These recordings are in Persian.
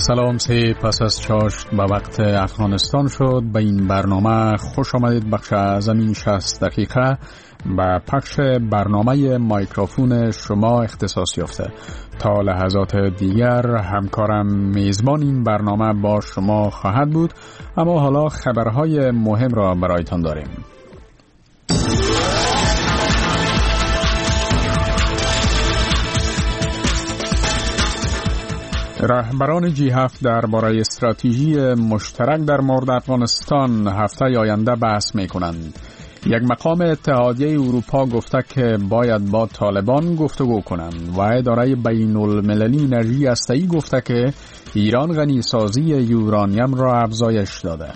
سلام، سه پس از چاشت به وقت افغانستان شد. به این برنامه خوش آمدید. بخش از این 60 دقیقه به پخش برنامه مایکروفون شما اختصاص یافته. تا لحظات دیگر همکارم میزبان این برنامه با شما خواهد بود، اما حالا خبرهای مهم را برایتان داریم. رهبران G7 درباره استراتژی مشترک در مورد افغانستان هفته آینده بحث می‌کنند. یک مقام اتحادیه اروپا گفته که باید با طالبان گفتگو کنند و اداره بین‌المللی انرژی هسته‌ای گفته که ایران غنیسازی یورانیم را افزایش داده.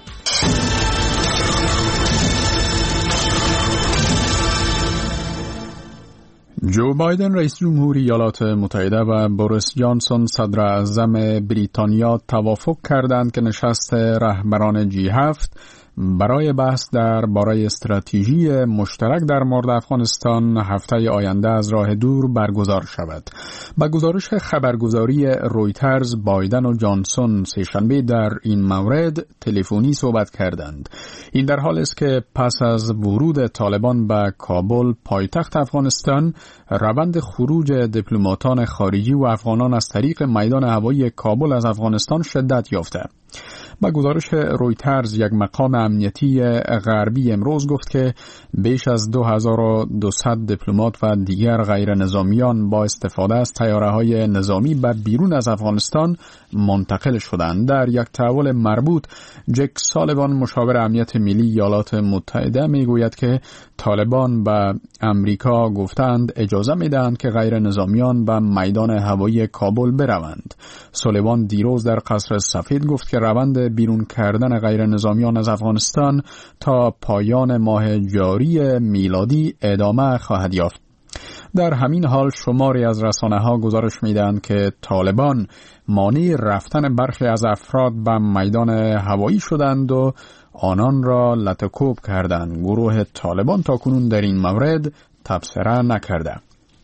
جو بایدن رئیس جمهور ایالات متحده و بوریس جانسون صدر اعظم بریتانیا توافق کردند که نشست رهبران G7 برای بحث درباره استراتژی مشترک در مورد افغانستان هفته آینده از راه دور برگزار شود. با گزارش خبرگزاری رویترز، بایدن و جانسون سه‌شنبه در این مورد تلفنی صحبت کردند. این در حالی است که پس از ورود طالبان به کابل، پایتخت افغانستان، روند خروج دیپلماتان خارجی و افغانان از طریق میدان هوایی کابل از افغانستان شدت یافته. با گزارش رویترز، یک مقام امنیتی غربی امروز گفت که بیش از 2200 دیپلمات و دیگر غیر نظامیان با استفاده از طیاره‌های نظامی به بیرون از افغانستان منتقل شدند. در یک تحول مربوط، جک سالیوان مشاور امنیت ملی ایالات متحده میگوید که طالبان به امریکا گفتند اجازه میدهند که غیر نظامیان به میدان هوایی کابل بروند. سالیوان دیروز در قصر سفید گفت که روند بیرون کردن غیر نظامیان از افغانستان تا پایان ماه جاری میلادی ادامه خواهد یافت. در همین حال شماری از رسانه‌ها گزارش می‌دهند که طالبان مانع رفتن برخی از افراد به میدان هوایی شدند و آنان را لطکوب کردند. گروه طالبان تاکنون در این مورد تبصره نکرده.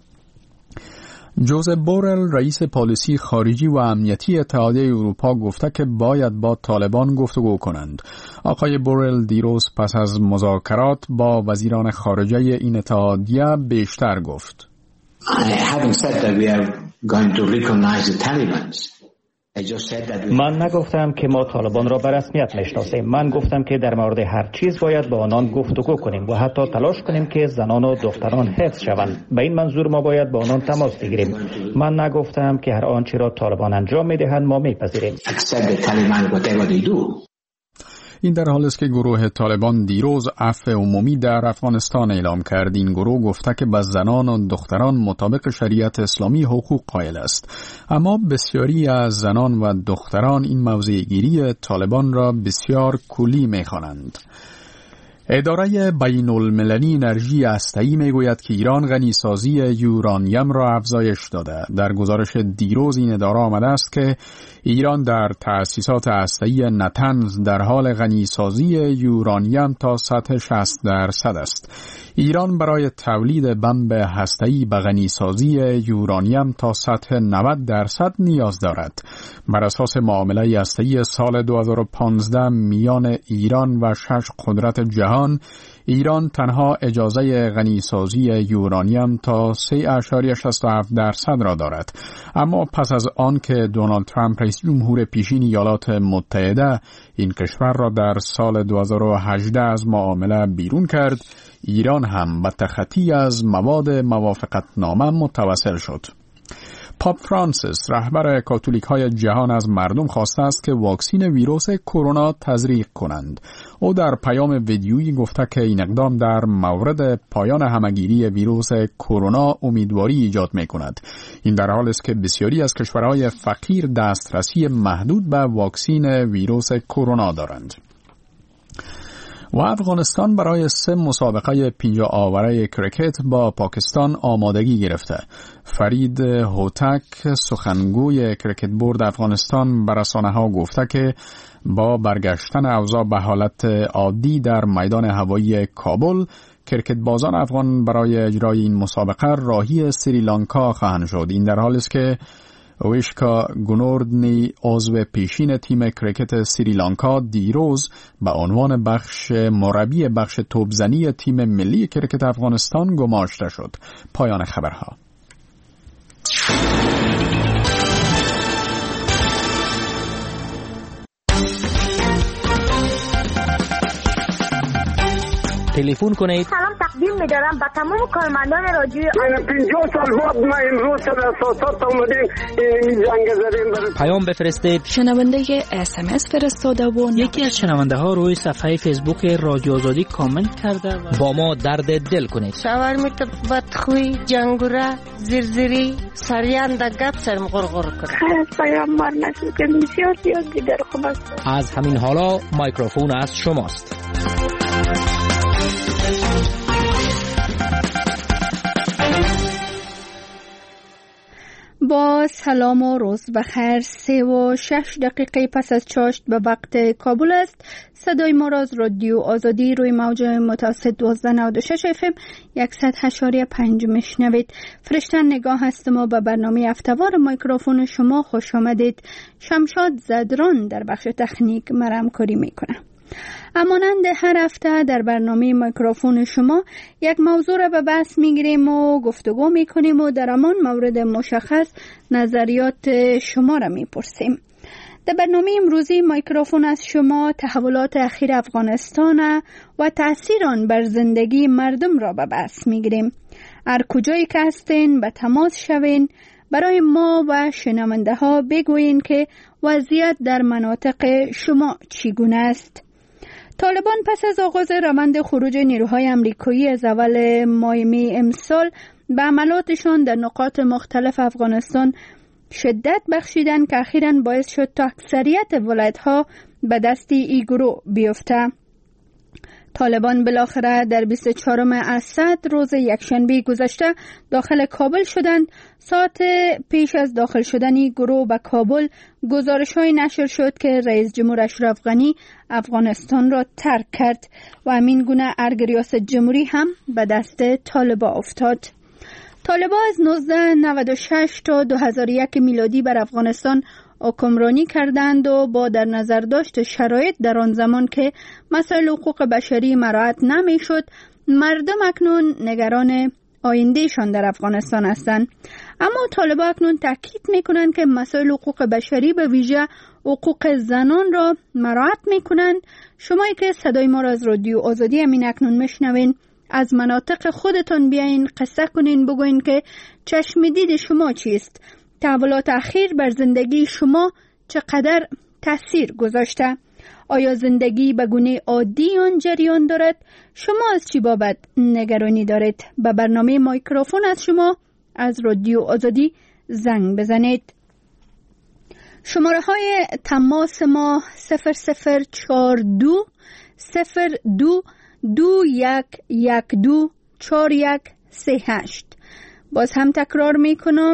جوزف بورل رئیس پالیسی خارجی و امنیتی اتحادیه اروپا گفته که باید با طالبان گفتگو کنند. آقای بورل دیروز پس از مذاکرات با وزیران خارجه این اتحادیه بیشتر گفت. من نگفتم که ما طالبان را به رسمیت میشناسیم. من گفتم که در مورد هر چیز باید با آنان گفتگو کنیم و حتی تلاش کنیم که زنان و دختران حفظ شوند. به این منظور ما باید با آنان تماس بگیریم. من نگفتم که هر آنچه را طالبان انجام میدهند ما میپذیریم. این در حالی است که گروه طالبان دیروز عفو عمومی در افغانستان اعلام کرد. این گروه گفته که به زنان و دختران مطابق شریعت اسلامی حقوق قائل است، اما بسیاری از زنان و دختران این موضع گیری طالبان را بسیار کلی می‌خوانند. اداره بین‌المللی انرژی هسته‌ای میگوید که ایران غنیسازی یورانیم را افزایش داده. در گزارش دیروز این اداره آمده است که ایران در تأسیسات هسته‌ای نتنز در حال غنیسازی یورانیم تا سطح 60% است. ایران برای تولید بمب هسته‌ای به غنیسازی یورانیم تا سطح 90% نیاز دارد. بر اساس معامله هسته‌ای سال 2015 میان ایران و 6 قدرت جهان، ایران تنها اجازه غنیسازی یورانیم تا 3.67% را دارد. اما پس از آن که دونالد ترامپ رئیس جمهور پیشین ایالات متحده این کشور را در سال 2018 از معامله بیرون کرد، ایران هم به تخطی از مواد موافقتنامه متوسل شد. پاپ فرانسیس رهبر کاتولیک‌های جهان از مردم خواسته است که واکسن ویروس کرونا تزریق کنند. او در پیام ویدیویی گفته که این اقدام در مورد پایان همه‌گیری ویروس کرونا امیدواری ایجاد می‌کند. این در حالی است که بسیاری از کشورهای فقیر دسترسی محدود به واکسن ویروس کرونا دارند. و افغانستان برای 3 مسابقه 50 آوره کرکت با پاکستان آمادگی گرفته. فرید هوتک سخنگوی کرکت بورد افغانستان به رسانه‌ها گفته که با برگشتن اوضاع به حالت عادی در میدان هوایی کابل، کرکت بازان افغان برای اجرای این مسابقه راهی سریلانکا خواهند شد. این در حالی است که اویشکا گونوردنی عضو پیشین تیم کرکت سریلانکا دیروز به عنوان مربی بخش توپزنی تیم ملی کرکت افغانستان گماشته شد. پایان خبرها. تلفن کنید. سلام تقدیم می‌دارم به تمام کارمندان رادیو. من 50 سال بعد ما امروز شده اساسات اومدیم این جنگ زدیم. پیام بفرستید. شنونده SMS فرستاده و یکی از شنونده ها روی صفحه فیسبوک رادیو آزادی کامنت کرده و با ما درد دل کنید. شاورمیت بدخوی جنگوره زرزری سریان دگت سرم غرغر کرد. خیر پیام مار نشد که بسیار دیگر خوب است. از همین حالا میکروفون از شماست. با سلام و روز بخیر. 3:06 پس از چاشت به وقت کابل است. صدای ما را از رادیو آزادی روی موج متوسط 1296 FM 100.5 میشنوید. فرشتن نگاه هستم و به برنامه هفته‌وار میکروفون شما خوش آمدید. شمشاد زدران در بخش تکنیک همکاری میکنه. همانند هر هفته در برنامه میکروفون شما یک موضوع را به بحث میگیریم و گفتگو میکنیم و در همان مورد مشخص نظریات شما را میپرسیم. در برنامه امروزی میکروفون از شما تحولات اخیر افغانستان و تأثیر آن بر زندگی مردم را به بحث میگیریم. هر کجایی که هستین به تماس شوین، برای ما و شنونده ها بگوین که وضعیت در مناطق شما چگونه است. طالبان پس از آغاز روند خروج نیروهای امریکایی از اول ماه می امسال به عملاتشان در نقاط مختلف افغانستان شدت بخشیدن که اخیراً باعث شد تا اکثریت ولایت‌ها به دست این گروه بیفته. طالبان بالاخره در 24 اسد روز یکشنبه گذشته داخل کابل شدند. ساعت پیش از داخل شدن گروه به کابل گزارش‌های نشر شد که رئیس جمهور اشرف غنی افغانستان را ترک کرد و همین گونه ارگ ریاست جمهوری هم به دست طالبان افتاد. طالبان از 1996 تا 2001 میلادی بر افغانستان حکمرانی کردند و با در نظر داشت شرایط در آن زمان که مسائل حقوق بشری مراعات نمی‌شد، مردم اکنون نگران آیندهشان در افغانستان هستند. اما طالبان اکنون تاکید می‌کنند که مسائل حقوق بشری به ویژه حقوق زنان را مراعات می‌کنند. شمایی که صدای ما را از رادیو آزادی همین اکنون میشنوین، از مناطق خودتان بیاین قصه کنین، بگوین که چشم دید شما چیست؟ تحولات اخیر بر زندگی شما چقدر تأثیر گذاشته؟ آیا زندگی به گونه عادی آن جریان دارد؟ شما از چی بابت نگرانی دارید؟ به برنامه میکروفون از شما از رادیو آزادی زنگ بزنید. شماره های تماس ما 0042 02 2112 4138. باز هم تکرار میکنم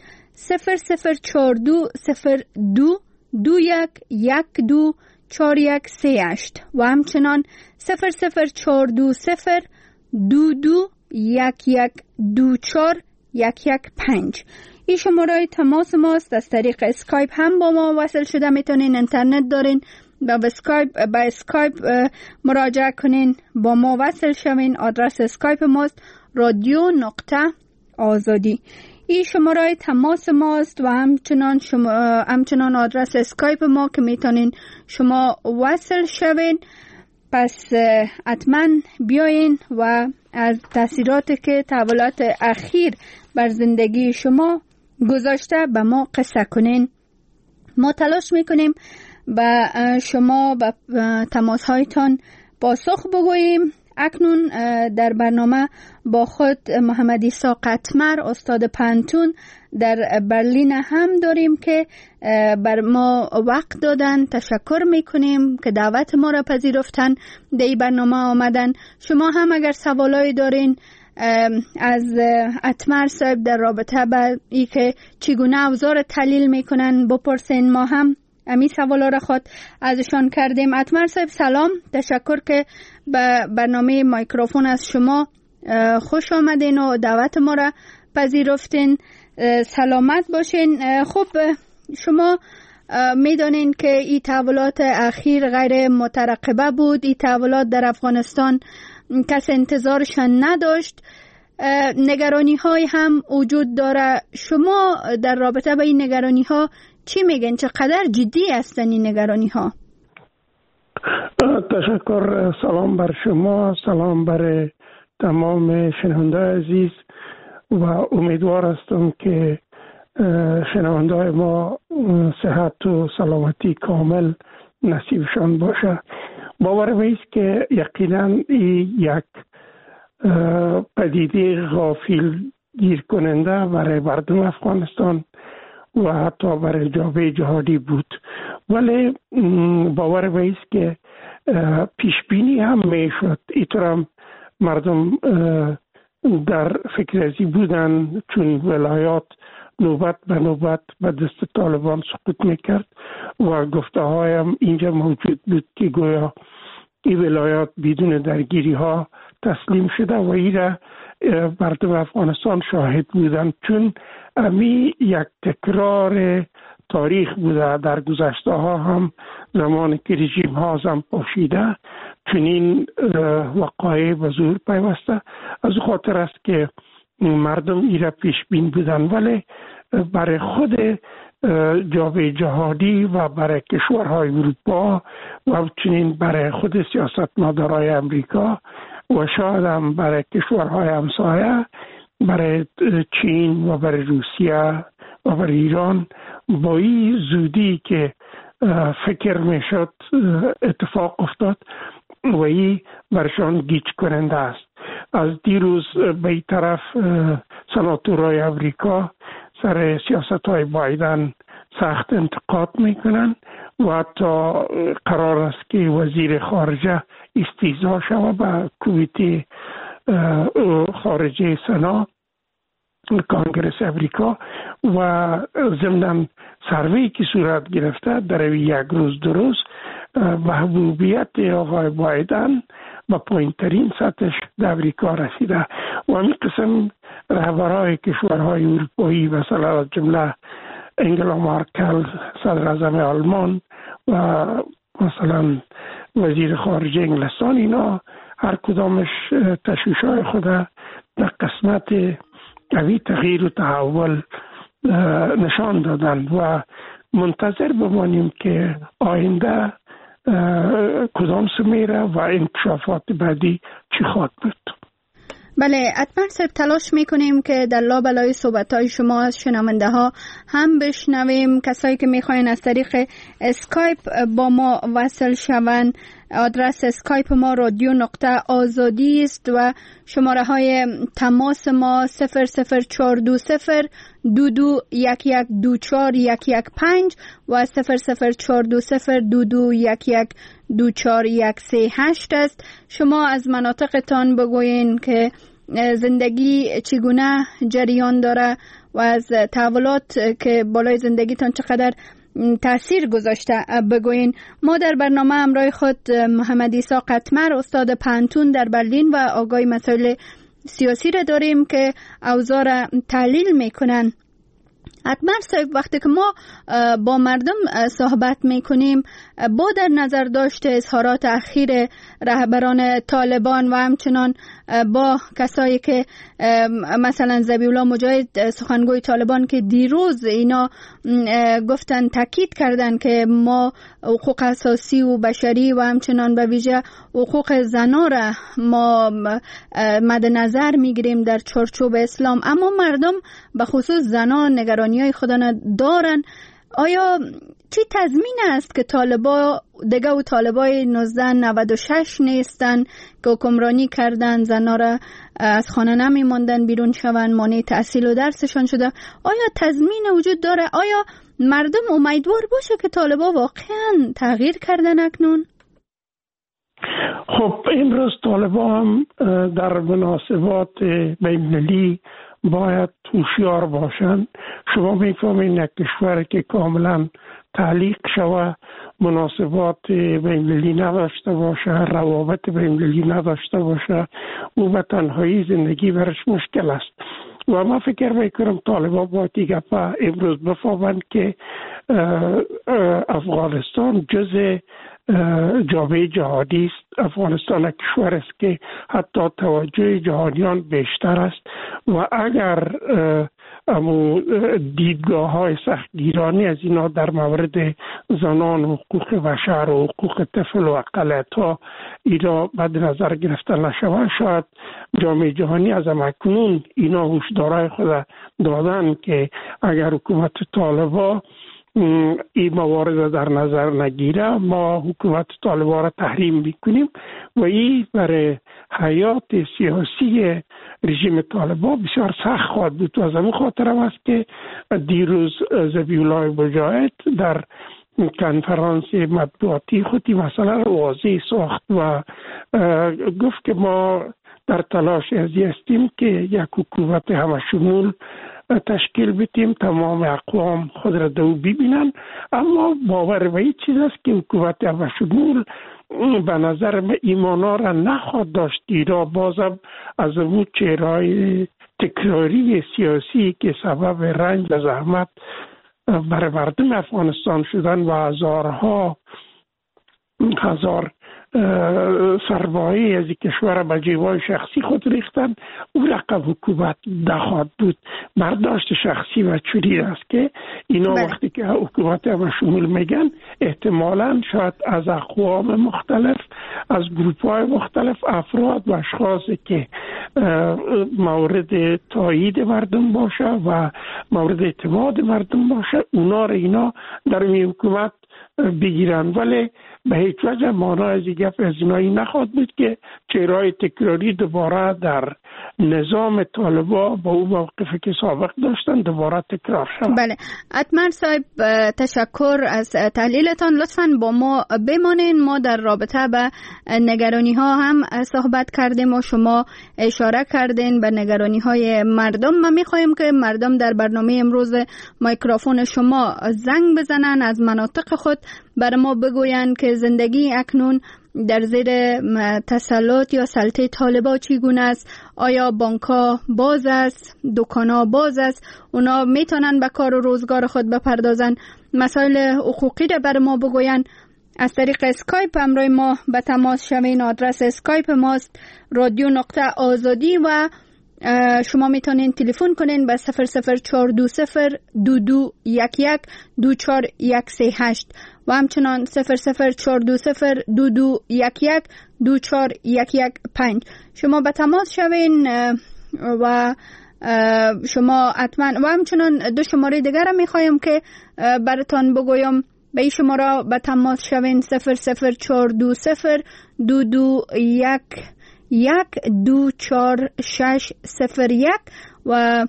0042 02 2112 4138 و همچنان 0042 22 1124 115. این شماره تماس ماست. از طریق اسکایپ هم با ما وصل شده میتونین. اینترنت دارین به اسکایپ مراجعه کنین، با ما وصل شوین. آدرس اسکایپ ماست radio.azadi. این شماره تماس ماست و همچنان آدرس اسکایپ ما که میتونین شما وصل شوین. پس حتما بیاین و از تاثیراتی که تحولات اخیر بر زندگی شما گذاشته به ما قصه کنین. ما تلاش میکنیم به شما به تماس هایتان پاسخ بگوییم. اکنون در برنامه با خود محمد عیسی قطمر استاد پانتون در برلین هم داریم که بر ما وقت دادن. تشکر میکنیم که دعوت ما را پذیرفتن، در این برنامه آمدن. شما هم اگر سوالایی دارین از قطمر صاحب در رابطه با ای که چگونه اوزار تحلیل میکنن بپرسین. ما هم امی سوالا را خود ازشان کردیم. قطمر صاحب سلام، تشکر که به برنامه میکروفون از شما خوش آمدین و دعوت ما را پذیرفتین. سلامت باشین. خب شما میدانین که این تحولات اخیر غیر مترقبه بود. این تحولات در افغانستان کس انتظارشان نداشت. نگرانی های هم وجود داره. شما در رابطه با این نگرانی ها چی میگن؟ چقدر جدی هستن این نگرانی ها؟ تشکر. سلام بر شما، سلام بر تمام شنونده عزیز و امیدوار هستم که شنونده ما صحت و سلامتی کامل نصیبشان باشه. باور میست که یقینا یک پدیده غافل گیر کننده برای مردم افغانستان و حتی برای جامعه جهانی بود، ولی باور میست که پیش بینی هم میشد. اینطور هم مردم در فکر ازی بودن چون ولایات نوبت به نوبت به دست طالبان سقوط میکرد و گفته هایم اینجا موجود بود که گویا این ولایات بدون درگیری ها تسلیم شده و ایره مردم افغانستان شاهد بودن، چون امی یک تکرار تاریخ بوده. در گذشته ها هم زمانی که رژیم ها هم پاشیده چنین وقایع به ظهور پیوسته. از خاطر است که مردم ایره پیش بین بودن، ولی برای خود جامعه جهانی و برای کشورهای اروپا و همچنین برای خود سیاستمدارای امریکا و شاید هم برای کشورهای همسایه، برای چین و برای روسیه و برای ایران، با این زودی که فکر میشد اتفاق افتاد و این برشان گیج کننده است. از دیروز به این طرف سناتورای امریکا سر سیاست های بایدن سخت انتقاد میکنن و حتی قرار است که وزیر خارجه استیضاح شود به کمیته خارجه سنا کانگرس امریکا و ضمن سروی که صورت گرفته در یک روز دو روز محبوبیت آقای بایدن با پایین ترین سطحش در امریکا رسیده و همین قسم رهبرهای کشورهای اروپایی مثلا جمله انگلا مارکل صدر اعظم آلمان و مثلا وزیر خارجه انگلستان، اینا هر کدامش تشویش‌های خود در قسمت قوی تغییر و تحول نشان دادن و منتظر بمانیم که آینده کدام سمیره و انکشافات بعدی چی خواهد بود. بله، حتما صرف تلاش میکنیم که در لابلای صحبت‌های شما از شنونده ها هم بشنویم. کسایی که میخواین از طریق اسکایپ با ما وصل شوند، آدرس اسکایپ ما رادیو.آزادی است و شماره های تماس ما 00420 221124 و 00420 22112438 است. شما از مناطقتان بگوین که زندگی چگونه جریان داره و از تحولات که بالای زندگیتان چقدر تأثیر گذاشته بگوین. ما در برنامه همراه خود محمد عیسی قطمر، استاد پانتون در برلین و آگاه مسائل سیاسی را داریم که اوضاع را تحلیل میکنن. حتما وقتی که ما با مردم صحبت میکنیم با در نظر داشته اظهارات اخیر رهبران طالبان و همچنان با کسایی که مثلا ذبیحالله مجاهد سخنگوی طالبان که دیروز اینا گفتن، تاکید کردن که ما حقوق اساسی و بشری و همچنان به ویژه حقوق زنا را ما مد نظر میگیریم در چارچوب اسلام، اما مردم به خصوص زنا نگرانی‌های خودشان دارن. آیا چی تضمین است که طالبا دیگه و طالبای 1996 نیستن که حکمرانی کردن، زنا را از خانه نمیماندن بیرون شون، مانع تحصیل و درسشان شده؟ آیا تضمین وجود داره؟ آیا مردم امیدوار باشه که طالبا واقعا تغییر کردن اکنون؟ خب امروز طالبا هم در مناسبات بین‌المللی باید هوشیار باشند. شما میفهمین یک کشور که کاملا تعلیق شوه، مناسبات بین‌المللی نداشته باشه، روابط بین‌المللی نداشته باشه، او به تنهایی زندگی برش مشکل است. و ما فکر میکنم طالبان با دیگه امروز بفهمند که افغانستان جز جامعه جهانی است. افغانستان کشور است که حتی توجه جهانیان بیشتر است و اگر دیدگاه های سختگیرانی از اینا در مورد زنان و حقوق بشر و حقوق طفل و اقلیت ها اینا مد نظر گرفته نشود، شاید جامعه جهانی از اکنون اینا هشدارهای خود دادن که اگر حکومت طالبان این موارد در نظر نگیره ما حکومت طالبان را تحریم میکنیم و این برای حیات سیاسی رژیم طالبان بسیار سخت خواهد بود. و از همین خاطر هم است که دیروز ذبیح الله مجاهد در کنفرانس مطبوعاتی خودی مثلا را واضح ساخت و گفت که ما در تلاش ازی هستیم که یک حکومت همه شمول تشکیل بدیم، تمام اقوام خود را دو ببینن، اما باور به این چیز است که حکومت همه شمول به نظر ایمانا را نخواهد داشت. ایرا بازم از اون چهرهای تکراری سیاسی که سبب رنج و زحمت برای مردم افغانستان شدن و هزار سرمایه از کشور به جیبای شخصی خود ریختن، او رقم حکومت نخواهد بود. برداشت شخصی و چوری است که اینا وقتی که حکومت همه شمول میگن احتمالاً شاید از اقوام مختلف، از گروپ‌های مختلف افراد و اشخاصی که مورد تایید مردم باشه و مورد اعتماد مردم باشه اونا را اینا در می حکومت بگیرن، ولی به هیچ وجه مانا از گپ از اینایی نخواهد بود که چهرهای تکراری دوباره در نظام طالبان با اون موقفی که سابق داشتن دوباره تکرار شد. بله، اتمر صاحب تشکر از تحلیلتان. لطفاً با ما بمانین. ما در رابطه به نگرانی ها هم صحبت کردیم و شما اشاره کردین به نگرانی های مردم. ما میخوایم که مردم در برنامه امروز میکروفون شما زنگ بزنن، از مناطق خود بر ما بگوین که زندگی اکنون در زیر تسلط یا سلطه طالبان چگونه است. آیا بانک‌ها باز است، دکان‌ها باز است، اونا میتونن به کار و روزگار خود بپردازن؟ مسائل حقوقی را بر ما بگوین. از طریق اسکایپ همراه ما به تماس شوین. آدرس اسکایپ ماست رادیو.آزادی و شما میتونین تلفن کنین به 0042022112438 و همچنان 0042022112415. شما به تماس شوین و شما حتما و همچنان دو شماره دیگر هم میخوایم که براتان بگویم. به این شماره به تماس شوین 0042022112438 و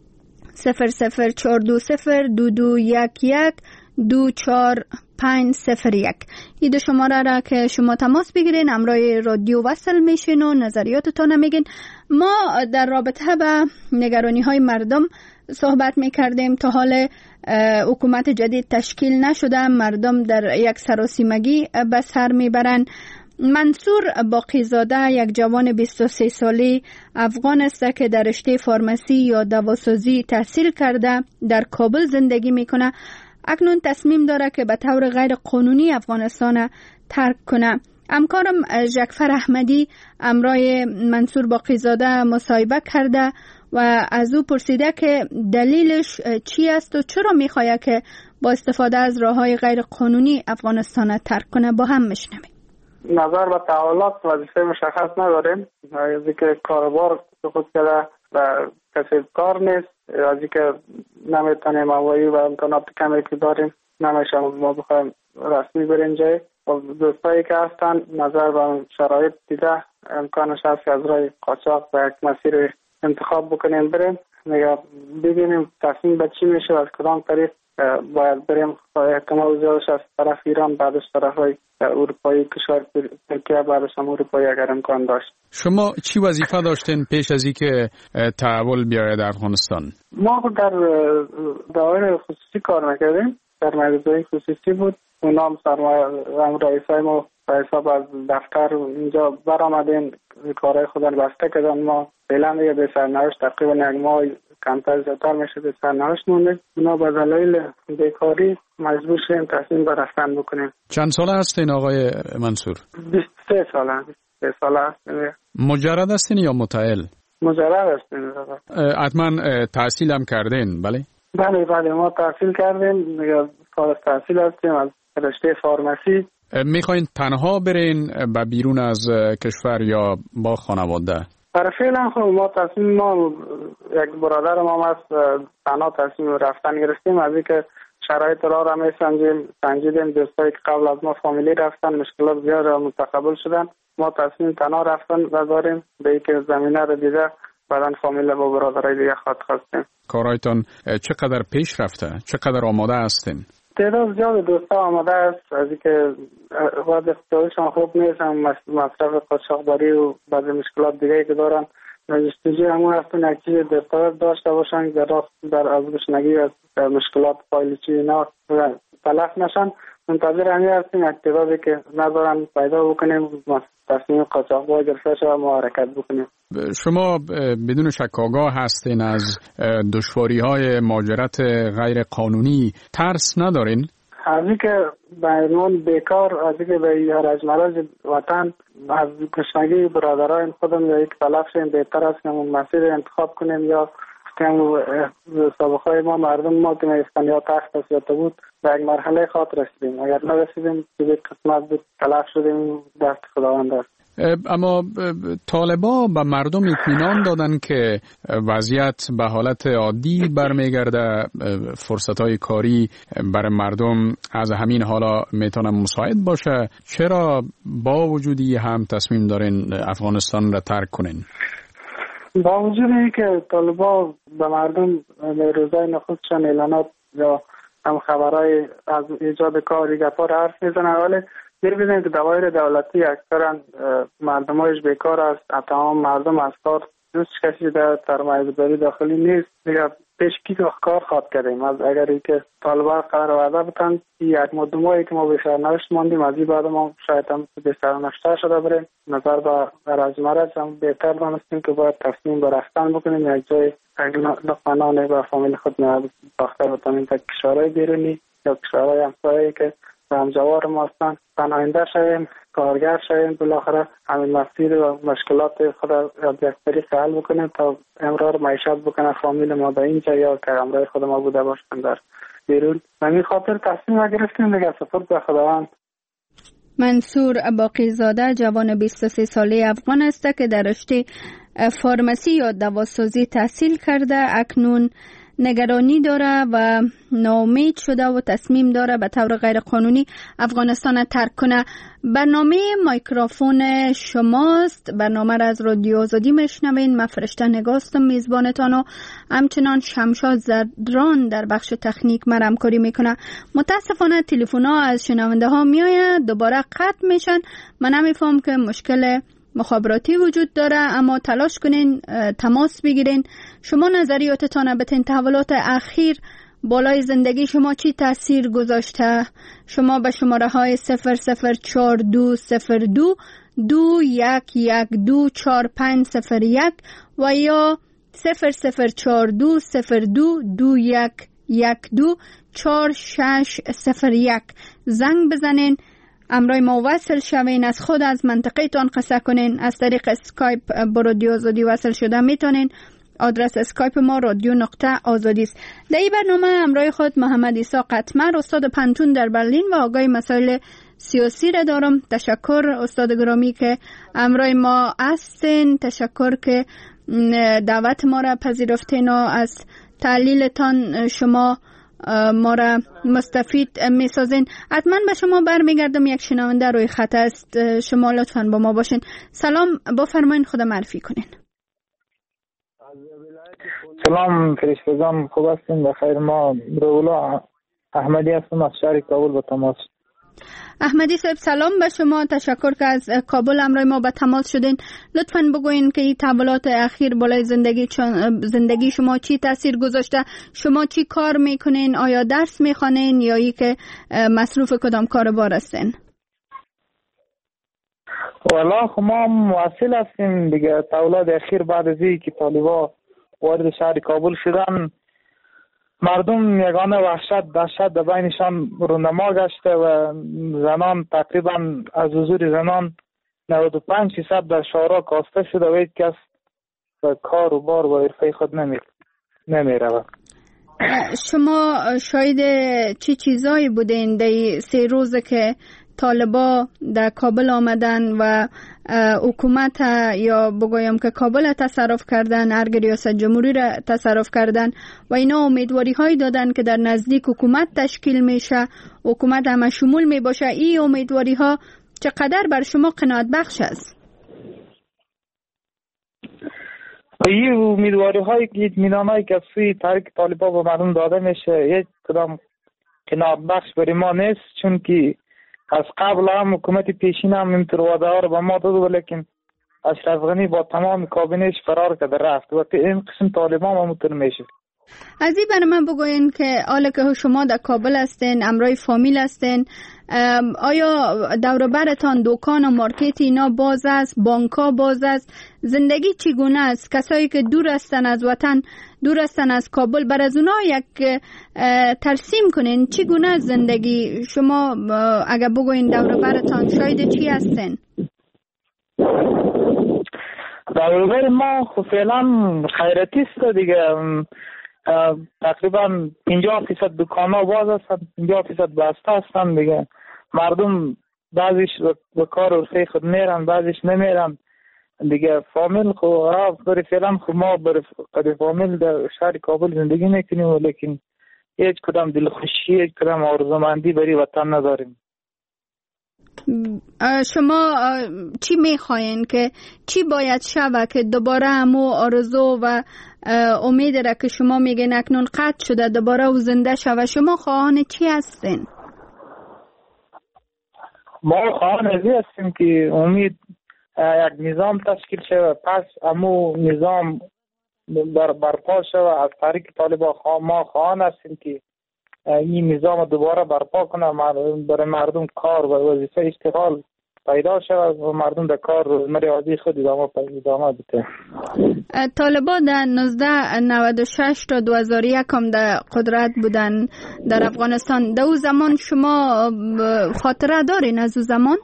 004202211240501. این دو شماره را که شما تماس بگیرین همراه رادیو وصل میشین و نظریاتتان میگین. ما در رابطه به نگرانی های مردم صحبت میکردیم. تا حال حکومت جدید تشکیل نشده، مردم در یک سراسیمگی به سر میبرن. منصور باقیزاده یک جوان 23 ساله افغان است که در رشته فارمسی یا دواسازی تحصیل کرده، در کابل زندگی میکنه. اکنون تصمیم داره که به طور غیر قانونی افغانستان ترک کنه. همکارم جعفر احمدی همراه منصور باقیزاده مصاحبه کرده و از او پرسیده که دلیلش چی است و چرا میخواد که با استفاده از راههای غیر قانونی افغانستان ترک کنه. با هم میشنویم. نظر به تحولات وظیفه مشخص نداریم. از اینکه کاروبار خود کرده و کسی کار نیست، از اینکه نمیتونیم هوایی و امکانات کمی که داریم نمیشه ما بخوایم رسمی بریم جای. دوستایی که هستن نظر به شرایط دیده امکانش هست که از راه قاچاق و یک مسیر انتخاب بکنیم بریم. نگاه ببینیم تصمیم به چی میشه و از کدام طریق باید بریم. احتمال زیادش از طرف ایران، بعدش طرف های اروپایی، کشور ترکیه، بعدش هم اروپایی اگر امکان داشت. شما چی وظیفه داشتین پیش از اینکه تحول بیاید در افغانستان؟ ما در دائره خصوصی کار میکردیم، سرمایه‌گذاری خصوصی بود. اونا هم رئیسای ما به حساب از دفتر اینجا برآمدیم، کارهای خود رو بسته کردن. ما فعلا دیگه به سرنوشت تقریبا یک ماه کمتر زیادتر میشه به سرنوشت مونده. اونا به دلایل بیکاری مجبور شدیم تصمیم به رفتن بکنیم. چند ساله هستین آقای منصور؟ 23 ساله. 23 ساله هستیم. مجرد هستین یا متعهل؟ مجرد هستیم. حتما تحصیل هم کردین؟ بله بله ما تحصیل کردیم، کار تحصیل هستیم از رشته فارمسی. میخواین تنها برین به بیرون از کشور یا با خانواده؟ برای فعلا خب ما یک برادر ما هست، تنها تصمیم رفتن گرفتیم از اینکه شرایط را سنجیدیم. دوستایی که قبل از ما فامیلی رفتن مشکلات زیاد متقبل شدن، ما تصمیم تنها رفتن داریم به اینکه زمینه رو دیگه بعدن فامیل با برادرای دیگه خواستیم. کارایتان چقدر پیش رفته؟ چقدر آماده هستین؟ تعداد زیاد دوستا آماده است از اینکه وضع اقتصادیشان خوب نیست، هم مصرف قاچاقبری و بعضی مشکلات دیگه که دارن. جستجوی همون هستن یک چیز دستاورد داشته باشن در از گشنگی از مشکلات پایلوچی اینا تلف نشن. منتظر همی هستیم اقتداری که ندارن پیدا بکنیم، تصمیم قاچاقبری گرفته شده ما حرکت بکنیم. شما بدون شک آگاه هستین از دشواری‌های مهاجرت غیر قانونی، ترس ندارین؟ از اینکه به عنوان بیکار، از اینکه به رجمراج وطن از گشنگی برادرای خودم یا یک تلف شدیم، بهتر است که اون مسیر انتخاب کنیم یا که سابقه ما مردم ما که میفتن یا تخت است یا تبود به یک مرحله خاط رسیدیم. اگر نرسیدیم که یک قسمت بود تلف شدیم، دست خداوند است. اما طالبا به مردم اطمینان دادن که وضعیت به حالت عادی برمیگرده، فرصت‌های کاری برای مردم از همین حالا میتونه مساعد باشه. چرا با وجودی هم تصمیم دارین افغانستان را ترک کنین؟ با وجود اینکه طالبا به مردم روزای نخستشان اعلانات یا هم خبرهای از ایجاد کاری گپا را حرف میزنن، ولی می‌بینیم که دوایر دولتی اکثرا مردمایش بیکار است. تمام مردم از کار دوست کشیده، سرمایه‌گذاری داخلی نیست. دیگه پیشکی کار خواد کردیم از اگر ای که طالبان قرار وعده بتن یک مدمایی که ما به سرنوشت ماندیم، از این بعد ما شاید هم به سرنوشت شده بریم. نظر به رجمراج هم بهتر دانستیم که باید تصمیم به رفتن بکنیم، یک جای لقمانانه به فامیل خود باختر بتانیم تا کشورهای بیرونی یا کشورهای همسایه‌ای که همجوار ما هستن پناهنده شویم، کارگر شویم، بالاخره همین مسیر و مشکلات خود از یک طریق حل بکنیم تا امرار معیشت بکنه فامیل ما به اینجا یا که امرای خود ما بوده باشن در بیرون. همین خاطر تصمیم گرفتیم دیگه سپرد به خداوند. منصور باقیزاده جوان 23 ساله افغان است که در رشته فارمسی یا دواسازی تحصیل کرده. اکنون نگرانی داره و ناامید شده و تصمیم داره به طور غیر قانونی افغانستان ترک کنه. برنامه مایکروفون شماست. برنامه را از رادیو آزادی میشنوین. من فرشته نگاستم میزبانتان و همچنان شمشاد زدران در بخش تکنیک من همکاری میکنه. متاسفانه تلفن ها از شنونده ها میآید دوباره قطع میشن. من نمیفهم که مشکل مخابراتی وجود داره، اما تلاش کنین تماس بگیرین. شما نظریاتتان بتین تحولات اخیر بالای زندگی شما چی تاثیر گذاشته؟ شما به شماره های 004202 21124501 و یا 00420221124601 زنگ بزنین، امرای ما وصل شوین، از خود از منطقه تان قصه کنین. از طریق اسکایپ با رادیو آزادی وصل شده میتونین. آدرس اسکایپ ما رادیو.آزادی است. در این برنامه امرای خود محمد عیسی قطمر استاد پنتون در برلین و آگاه مسائل سیاسی را دارم. تشکر استاد گرامی که امرای ما هستین. تشکر که دعوت ما را پذیرفتین و از تحلیلتان شما ما را مستفید میسازین. حتما به شما برمیگردم. یک شنونده روی خط است، شما لطفاً با ما باشین. سلام، بفرمایین خود معرفی کنین. سلام فرشتگان، خوب هستین؟ بخیر. ما رولا احمدی هستم از شهر کابل با تماس. احمدی صاحب سلام به شما. تشکر که از کابل امروز ما به تماس شدین. لطفاً بگوین که این تحولات اخیر بالای زندگی شما چی تاثیر گذاشته؟ شما چی کار میکنین؟ آیا درس میخوانین یا ای که مصروف کدام کاربار هستین؟ والا خب ما مواصل هستیم دیگه. تحولات اخیر بعد از این که طالبا وارد شهر کابل شدن، مردم یگانه وحشت دهشت در بینشان رونما گشته و زنان تقریبا از حضور زنان 95% در شارع کاسته شده و هیچ کس به کار و بار و حرفه خود نمی رود. شما شاید چی چیزایی بودین در 3 روز که طالبا در کابل آمدن و حکومت یا بگویم که کابل تصرف کردن، ارگ ریاست جمهوری را تصرف کردن و اینا امیدواری هایی دادن که در نزدیک حکومت تشکیل میشه، حکومت همه شمول می باشه. این امیدواری ها چقدر بر شما قناعت بخش است؟ این امیدواری هایی که اطمینان هایی که سوی تحریک طالبان به مردم داده میشه یک کدام قناعت بخش برای ما نیست، چون که از قبل هم حکومت پیشین هم اینطور وعده ها رو به ما داد، ولیکن اشرف غنی با تمام کابینش فرار کرده رفت و این قسم طالبان هم اینطور میشه. از این برای من بگوین که حالا که شما در کابل هستین، امرای فامیل هستین، آیا دور برتان دکان و مارکت اینا باز است، بانک ها باز است؟ زندگی چگونه است؟ کسایی که دور هستن از وطن، دور هستن از کابل، بر از اونا یک ترسیم کنین چگونه است زندگی؟ شما اگر بگوین دور برتان شاید چی هستین؟ دور بر ما خب فعلا خیراتی است دیگه، تقریبا 50% دکان ها باز هستن، 50% بسته هستن دیگه. مردم بعضیش به کار و رفیق خود میرن، بعضیش نمیرن دیگه. فامیل خب برای فعلا خب ما برای فامیل در شهر کابل زندگی میکنیم، ولیکن هیچ کدام دلخوشی، هیچ کدام آرزومندی برای وطن نداریم. شما چی میخواین که چی باید شوه که دوباره همو آرزو و امید را که شما میگین اکنون قطع شده دوباره و زنده شوه؟ شما خواهان چی هستین؟ ما خواهان ازی هستیم که امید یک نظام تشکیل شوه، پس همو نظام برپا شوه از طریق طالبان. ما خواهان هستیم که این نظام دوباره برپا کنه، برای مردم کار و وظیفه اشتغال پیدا شود و مردم در کار روزمره عادی خود ادامه بده. طالبان در 1996 تا 2001 هم در قدرت بودن در افغانستان. در اون زمان شما خاطره دارین از اون زمان؟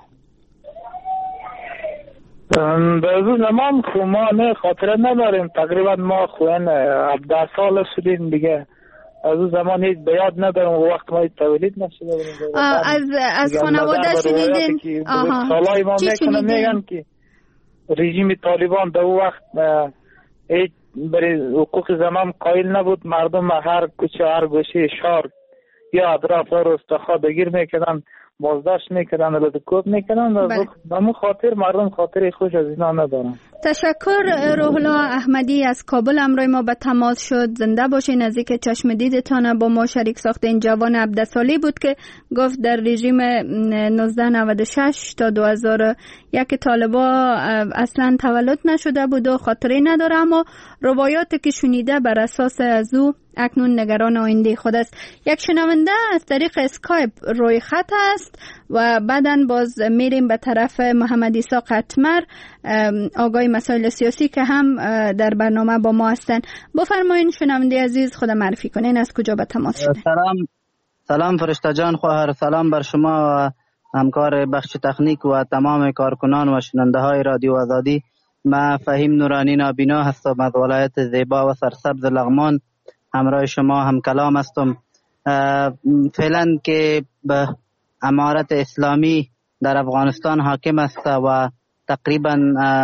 در اون زمان ما نه خاطره نداریم، تقریبا ما خوین 17 سال شدیم دیگه. از اون زمان هیچ بیاد ندارم و وقت ما تولید نشده بودیم. از خانواده شنیدین؟ سالای ما میگن که رژیم طالبان در اون وقت هیچ برای حقوق زنان قائل نبود، مردم هر کوچه هر گوشه شهر یا اطراف روستاها بگیر میکردن، بازداشت میکردن، لطکوب میکردن و همون خاطر مردم خاطر خوش از اینا ندارن. تشکر. روح الله احمدی از کابل امروی ما به تماس شد. زنده باشین. نزدیک چشم دیدتان با ما شریک ساخته این جوان 17 سالی بود که گفت در رژیم 1996 تا 2001 طالبا اصلا تولد نشده بود و خاطری نداره، اما روایاتی که شنیده بر اساس از او اکنون نگران آینده خود است. یک شنونده از طریق اسکایپ روی خط است و بعداً باز میریم به طرف محمد عیسی قطمر، آگاه مسائل سیاسی که هم در برنامه با ما هستن. بفرمایین شنونده عزیز، خود معرفی کنین، از کجا به تماس شدین؟ سلام فرشته جان خواهر، سلام بر شما و همکار بخش تکنیک و تمام کارکنان و شنونده های رادیو آزادی. من فهیم نورانی نابینا هستم از ولایت زیبا و سرسبز لغمان، همراه شما هم کلام هستم. فعلا که به امارت اسلامی در افغانستان حاکم است و تقریبا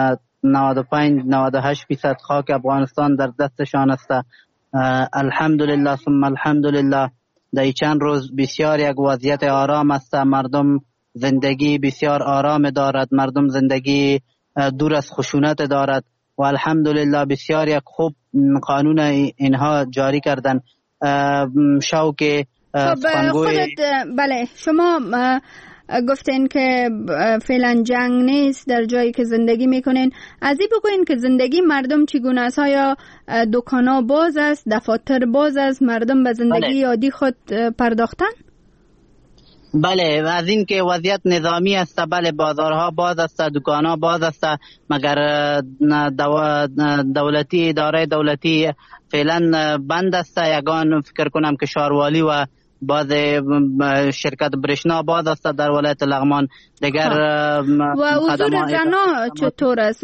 95-98% خاک افغانستان در دستشان است. الحمدلله ثم الحمدلله در چند روز بسیار یک وضعیت آرام است، مردم زندگی بسیار آرام دارد، مردم زندگی دور از خشونت دارد و الحمدلله بسیار یک خوب قانون اینها جاری کردن. شوق خودت بله شما گفتین که فعلا جنگ نیست در جایی که زندگی میکنین. از این بگوین که زندگی مردم چگونه است؟ آیا دکانا باز است، دفاتر باز است، مردم به زندگی عادی خود پرداختن؟ بله، از این که وضعیت نظامی است، بله بازارها باز است، دکانها باز است، مگر دولتی اداره دولتی فعلا بند است. یگان فکر کنم که شاروالی و باز شرکت برشنا باز است در ولایت لغمان. دیگر و حضور زنا چطور است؟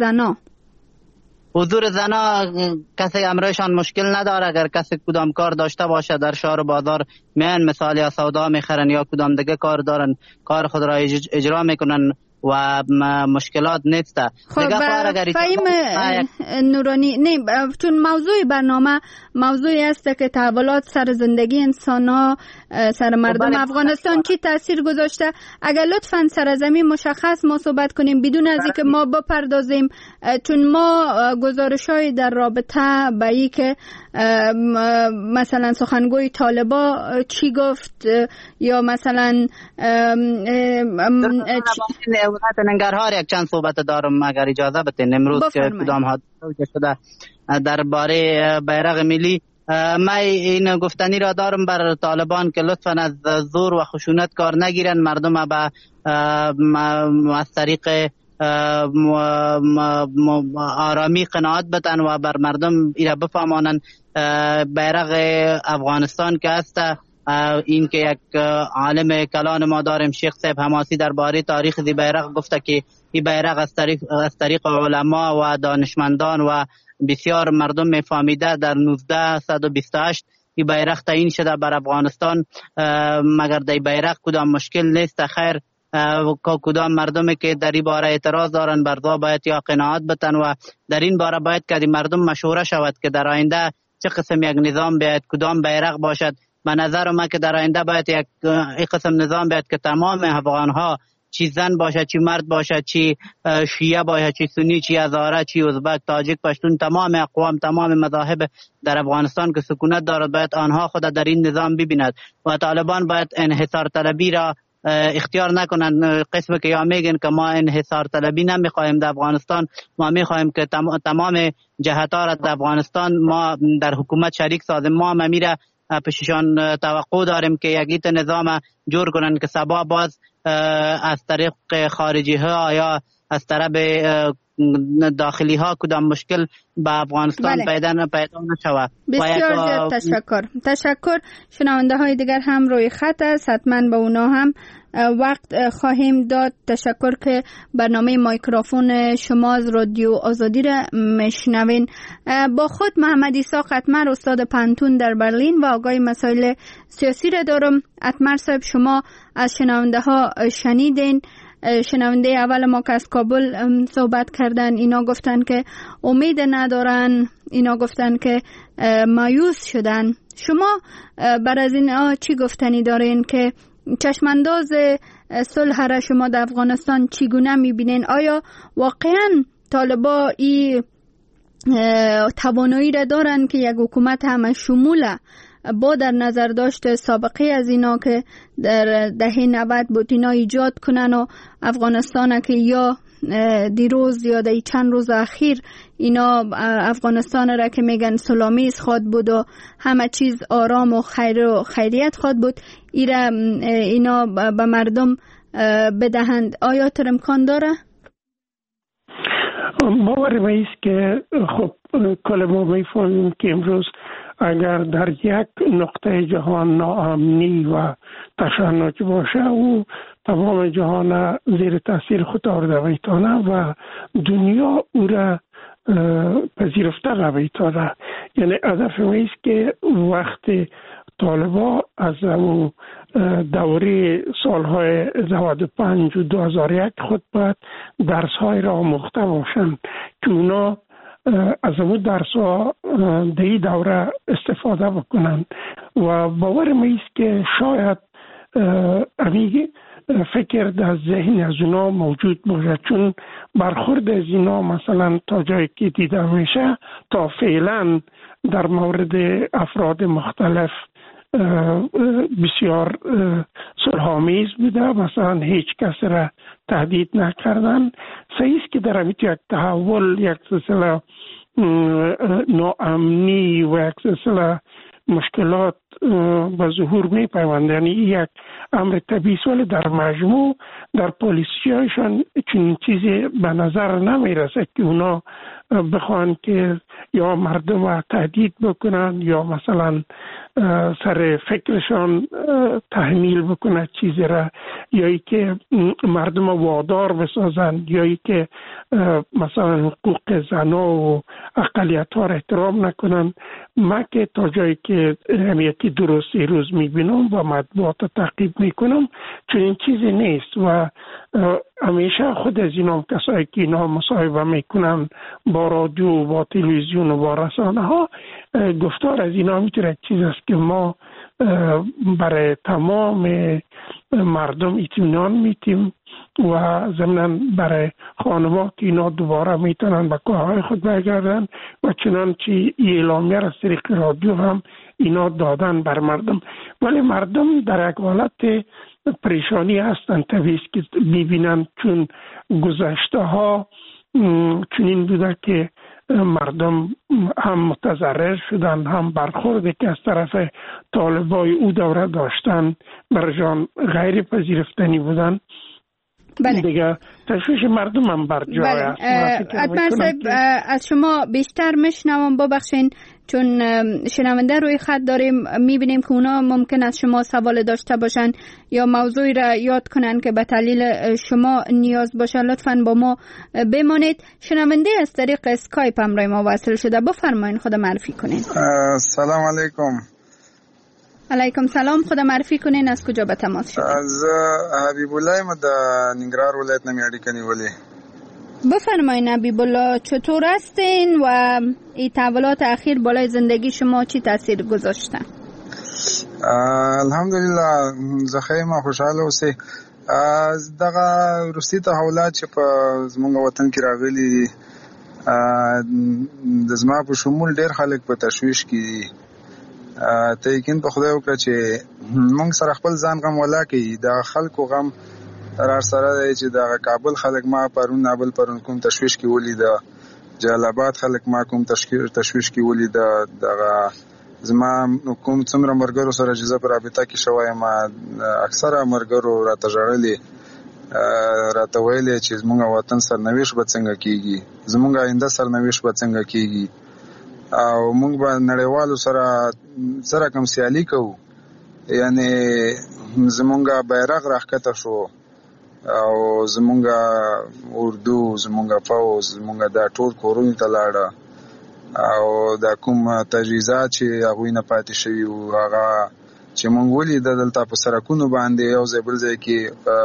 حضور زنا کسی امرایشان مشکل نداره. اگر کسی کدام کار داشته باشه در شهر و بازار میان، مثال یا سودا میخرن یا کدام دیگه کار دارن، کار خود را اجرا میکنن و مشکلات نیست. خب فهیم نورانی، نه چون موضوع برنامه موضوعی است که تحولات سر زندگی انسان ها، سر مردم افغانستان چی تاثیر گذاشته، اگر لطفاً سرزمین مشخص ما صحبت کنیم بدون از اینکه ما بپردازیم، چون ما گزارش‌های در رابطه با این که مثلا سخنگوی طالبا چی گفت یا مثلا ولایت ننگرهار یک چند صحبت دارم اگر اجازه بدین. امروز که کدام حادثه شده درباره بیرق ملی، من این گفتنی را دارم بر طالبان که لطفاً از زور و خشونت کار نگیرن، مردم به از طریق آرامی قناعت بدن و بر مردم ایره بفهمانن بیرق افغانستان که است. این که یک عالم کلان ما داریم شیخ صاحب حماسی درباره تاریخ دی بیرق گفته که این بیرق از طریق علما و دانشمندان و بسیار مردم میفهمیده در 1928 این بیرق تعیین شده بر افغانستان. مگر در بیرق کدام مشکل نیست، خیر کدام مردمی که در این باره اعتراض دارن بردا باید یا قناعت بتن و در این باره باید که مردم مشوره شود که در آینده چه قسم یک نظام باید، کدام بیرق باشد. به نظر من که در آینده باید یک قسم نظام باید که تمام افغانها، چی زن باشه، چی مرد باشه، چی شیعه باشه، چی سنی، چی هزاره، چی ازبک، تاجیک، پشتون، تمام اقوام، تمام مذاهب در افغانستان که سکونت دارد باید آنها خود در این نظام ببیند و طالبان باید انحصار طلبی را اختیار نکنند. قسم که یا میگن که ما انحصار طلبی نمیخوایم در افغانستان، ما میخوایم که تمام جهت‌ها را در افغانستان ما در حکومت شریک سازیم. ما میره پیششان توقع داریم که یکیت نظام جور کنن که سبا باز از طریق خارجی ها یا از طرف داخلی ها کدام مشکل به افغانستان پیدا نشود. بسیار زیاد تشکر. شنونده های دیگر هم روی خط است، حتما به اونا هم وقت خواهیم داد. تشکر که برنامه مایکروفون شما از رادیو آزادی را میشنوین. با خود محمد عیسی قطمر استاد پانتون در برلین و آگاه مسائل سیاسی را دارم. قطمر صاحب شما از شنونده ها شنیدین. شنونده اول ما که از کابل صحبت کردن، اینا گفتن که امید ندارن، اینا گفتن که مایوس شدن. شما بر از این چی گفتنی دارین که چشمانداز صلح را شما در افغانستان چگونه میبینین؟ آیا واقعا طالبا این توانایی را دارن که یک حکومت همه شموله با در نظر داشت سابقه از اینا که در دهه 90 بود اینا ایجاد کنن و افغانستان که یا دیروز یا در چند روز اخیر اینا افغانستان را که میگن سلامیز خواد بود و همه چیز آرام و خیریت خواد بود، اینا به مردم بدهند. آیا تر امکان داره؟ باور میست که خب کل ما میفهمیم که امروز اگر در یک نقطه جهان ناامنی و تشنج باشه او تمام جهان زیر تاثیر خود آورده میتونه و دنیا او را پذیرفته میتونه. یعنی هدف میست که وقتی طالبا از اون دوره سالهای 95 و 2001 خود باید درس‌های را آموخته باشند که اونا از اون درس‌ها در این دوره استفاده بکنند و باور میست که شاید امی فکر در ذهن از اونا موجود باشه، چون برخورد از اینا مثلا تا جایی که دیده میشه تا فعلا در مورد افراد مختلف بسیار صلح‌آمیز بوده. مثلا هیچ کس را تهدید نکردن. صحیح است که در همین یک تحول، یک سلسله ناامنی و یک سلسله مشکلات به ظهور می پیوندند. یعنی یک امر طبیعی، ولی در مجموع در پالیسی‌هایشان چنین چیزی به نظر نمی رسد که اونا بخوان که یا مردم را تهدید بکنن یا مثلا سر فکرشان تحمیل بکنن چیزی را، یا ای که مردم وادار بسازن، یا ای که مثلا حقوق زنا و اقلیت ها را احترام نکنن. من که تا جایی که یکی درستی روز میبینم و مطبوعات تعقیب میکنم چنین چیزی نیست و همیشه خود از اینا کسایی که اینا مصاحبه میکنن با رادیو و با تلویزیون و با رسانه ها، گفتار از اینا میتونه چیز است که ما برای تمام مردم اطمینان میتیم و ضمناً برای خانم‌ها که اینا دوباره میتونن به کارهای خود برگردن و چنانچه اعلامیه از طریق رادیو هم اینا دادن بر مردم. ولی مردم در یک حالت پریشانی هستن، طبیعی که میبینن چون گذشته ها چنین بوده که مردم هم متضرر شدن، هم برخورد که از طرف طالبای او دوره داشتن برشان غیر پذیرفتنی بودن. بله. دیگه تشویش مردم هم بر جای است. اتمر صاحب از شما بیشتر میشنوم، ببخشین چون شنونده روی خط داریم، میبینیم که اونا ممکن است شما سوال داشته باشن یا موضوعی را یاد کنن که به دلیل شما نیاز باشه. لطفاً با ما بمانید. شنونده از طریق اسکایپ همراه ما وصل شده، بفرمایید خود معرفی کنین. سلام علیکم. علیکم سلام، خود معرفی کنین، از کجا به تماس شدید؟ از حبیب الله ام د ننګرهار ولایت نه اړیکه نیولې. بفرمایید حبیب الله، چطور هستین و این تحولات اخیر بالای زندگی شما چی تاثیر گذاشته؟ الحمدلله زه خیمه خوشاله اوسئ. از دغه روسي تحولات چې په زموږ وطن کې راغلي دي د زما په شمول ډېر خلک په تشویش کې دي. ته یقین په خدای وکړه چې موږ سره خپل ځان غم ولا کوي، د خلکو غم را سره دی چې د کابل خلک ما پرون نابل پرون کوم تشویش کې ولید، جلال آباد خلک ما کوم تشویش کې ولید، دغه زما کوم څومره مرګرو سره چې زه په رابطه کې شوی ما اکثره مرګرو راته ژړلي، راته ویلې چې زموږ وطن سرنوشت به څنګه کیږي، زموږ آینده سرنوشت به څنګه کیږي او موږ به نړیوالو سره کوم سیالي کوو. یعنی زموږ بیرغ راښکته شو او زموږ اردو، زموږ پوځ، زموږ دا ټول کورونو ته لاړه او دا کوم تجهیزات چې هغوی نه پاتې شوي وو هغه چې موږ ولیده دلته په سړکونو باندې یو ځای بل ځای کې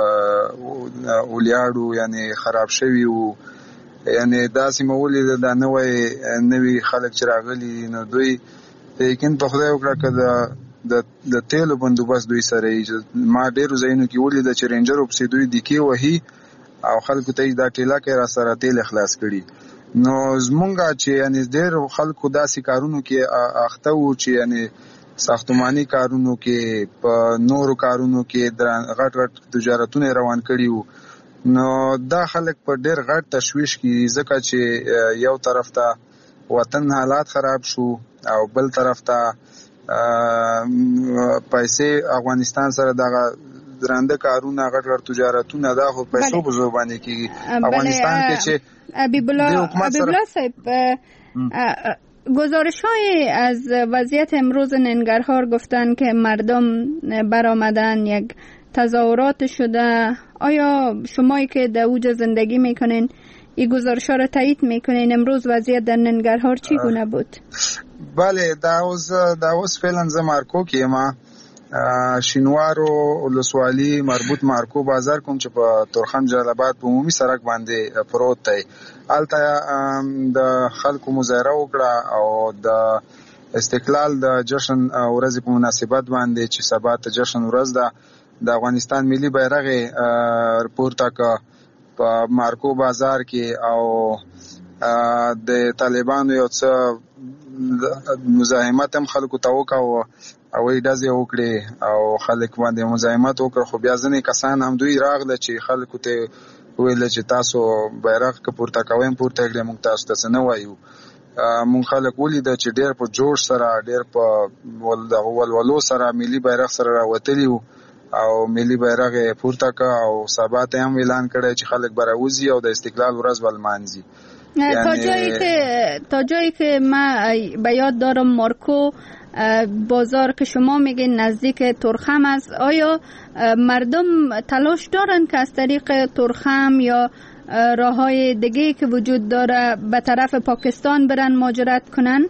ولیاړو، یعنی خراب شوي وو. یعنی داسې مو ولیده دا نوي خلک چې راغلي نو دوی یقین په خدای وکړه که د تیلو بندوبست دوی سره ما ډېرو ځایونو کې ولیده چې رینجرو پسې دوی دیکې وهي او خلکو ته دا ټیله کې را سره تیل اخلاص کړي. نو زمونږ چې یعنی ډېر خلکو داسې کارونو کې اخته وو چې یعنی ساختماني کارونو کې په نورو کارونو کې غټ غټ تجارتونه روان کړي وو. نو دا خلک په ډېر غټ تشویش کې ځکه چې یو طرف ته وطن حالات خراب شو او بل طرف ته پیسې افغانستان سره دغه درنده کارونه غټ غټ تجارتونه دا خو پیسو په زور باندې کېږي افغانستان کې چې حبیب الله صاحب گزارش‌های از وضعیت امروز ننگرهار گفتن که مردم برآمدن، یک تظاهرات شده. آیا شمایی که در اوج زندگی میکنین این گزارش‌ها را تایید میکنین؟ امروز وضعیت در ننگرهار چی گونه بود؟ بله دا اوس فعلا زه مارکو کې ما شینوارو ولسوالي مربوط مارکو بازار کوم چې په تورخم جلال آباد په عمومي سړک باندې پروت دی. هلته د خلکو مظاهره وکړه او د استقلال د جشن ورځې په مناسبت باندې چې سبا ته جشن ورځ ده د افغانستان ملي بیرغ پورته کړه په مارکو بازار کې او د طالبانو یو څه مزاحمت هم خلکو ته وکړه او یې ډزې وکړې او خلک باندې مزاحمت وکړه، خو بیا ځینې کسان هم دوی راغله چې خلکو ته ویل چې تاسو بیرغ که پورته کوئ پورته کړئ، موږ تاسو ته څه نه وایو. مونږ خلک ولیده چې ډېر په جوش سره ډېر په ولولو سره ملي بیرغ سره راوتلي وو او ملي بیرغ یې پورته کړ او سبا ته هم اعلان کړی چې خلک به راوځي او د استقلال ورځ به لمانځي. تا جایی که من به یاد دارم مارکو بازار که شما میگین نزدیک ترخم است، آیا مردم تلاش دارن که از طریق ترخم یا راههای دیگه که وجود داره به طرف پاکستان برن مهاجرت کنن؟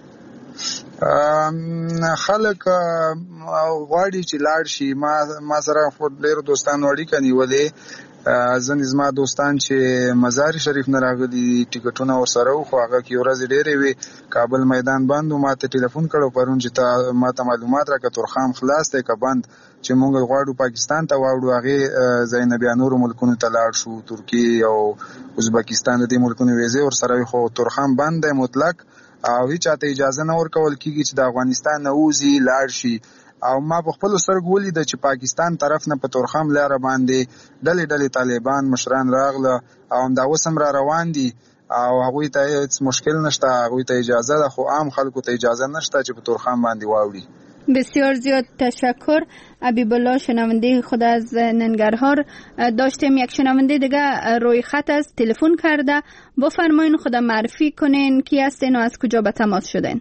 خلک غواړي چې لاړ شي. ما سره ډېر دوستان اړیکه نیولې، ځینې زما دوستان چې مزار شریف نه راغلي ټیکټونه ورسره وو، خو هغه کې ورځې ډېرې وې، کابل میدان بند و. ما ته ټلیفون کړو پرون چې ما ته معلومات راکړه ترخام خلاص دی که بند، چې موږ غواړو پاکستان ته واوړو. هغې ځای نه بیا نورو ملکونو ته لاړ شو، ترکیې او ازبکستان د دې ملکونو ویزې ورسره وي، خو ترخام بند دی مطلق او هیڅ چاته اجازه نه ورکول کېږي چې د افغانستان نه ووځي لاړ شي. او ما په خپلو سترګو ولیده چې پاکستان طرف نه په ترخم لاره باندې ډلې ډلې طالبان مشران راغله او همدا اوس هم را روان دي او هغوی ته هیڅ مشکل نشته، هغوی ته اجازه ده، خو عام خلکو ته اجازه نشته چې په ترخم باندې واوړي. بسیار زیاد تشکر. حبیب الله شنونده خود از ننگرهار. داشتیم یک شنونده دیگه روی خط از تلفن کرده. بفرمایین خود معرفی کنین کی هستین و از کجا به تماس شدین؟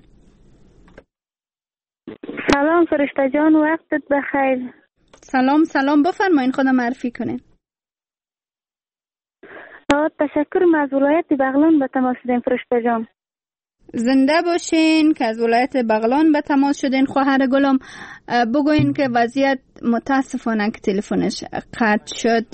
سلام فرشته جان، وقتت بخیر. سلام بفرمایین خود معرفی کنین. تشکر. من از ولایت بغلان به تماس شدین فرشته جان. زنده باشین که از ولایت بغلان به تماس شدین. خواهر گلم بگوین که وضعیت متاسفانه که تلفنش قطع شد،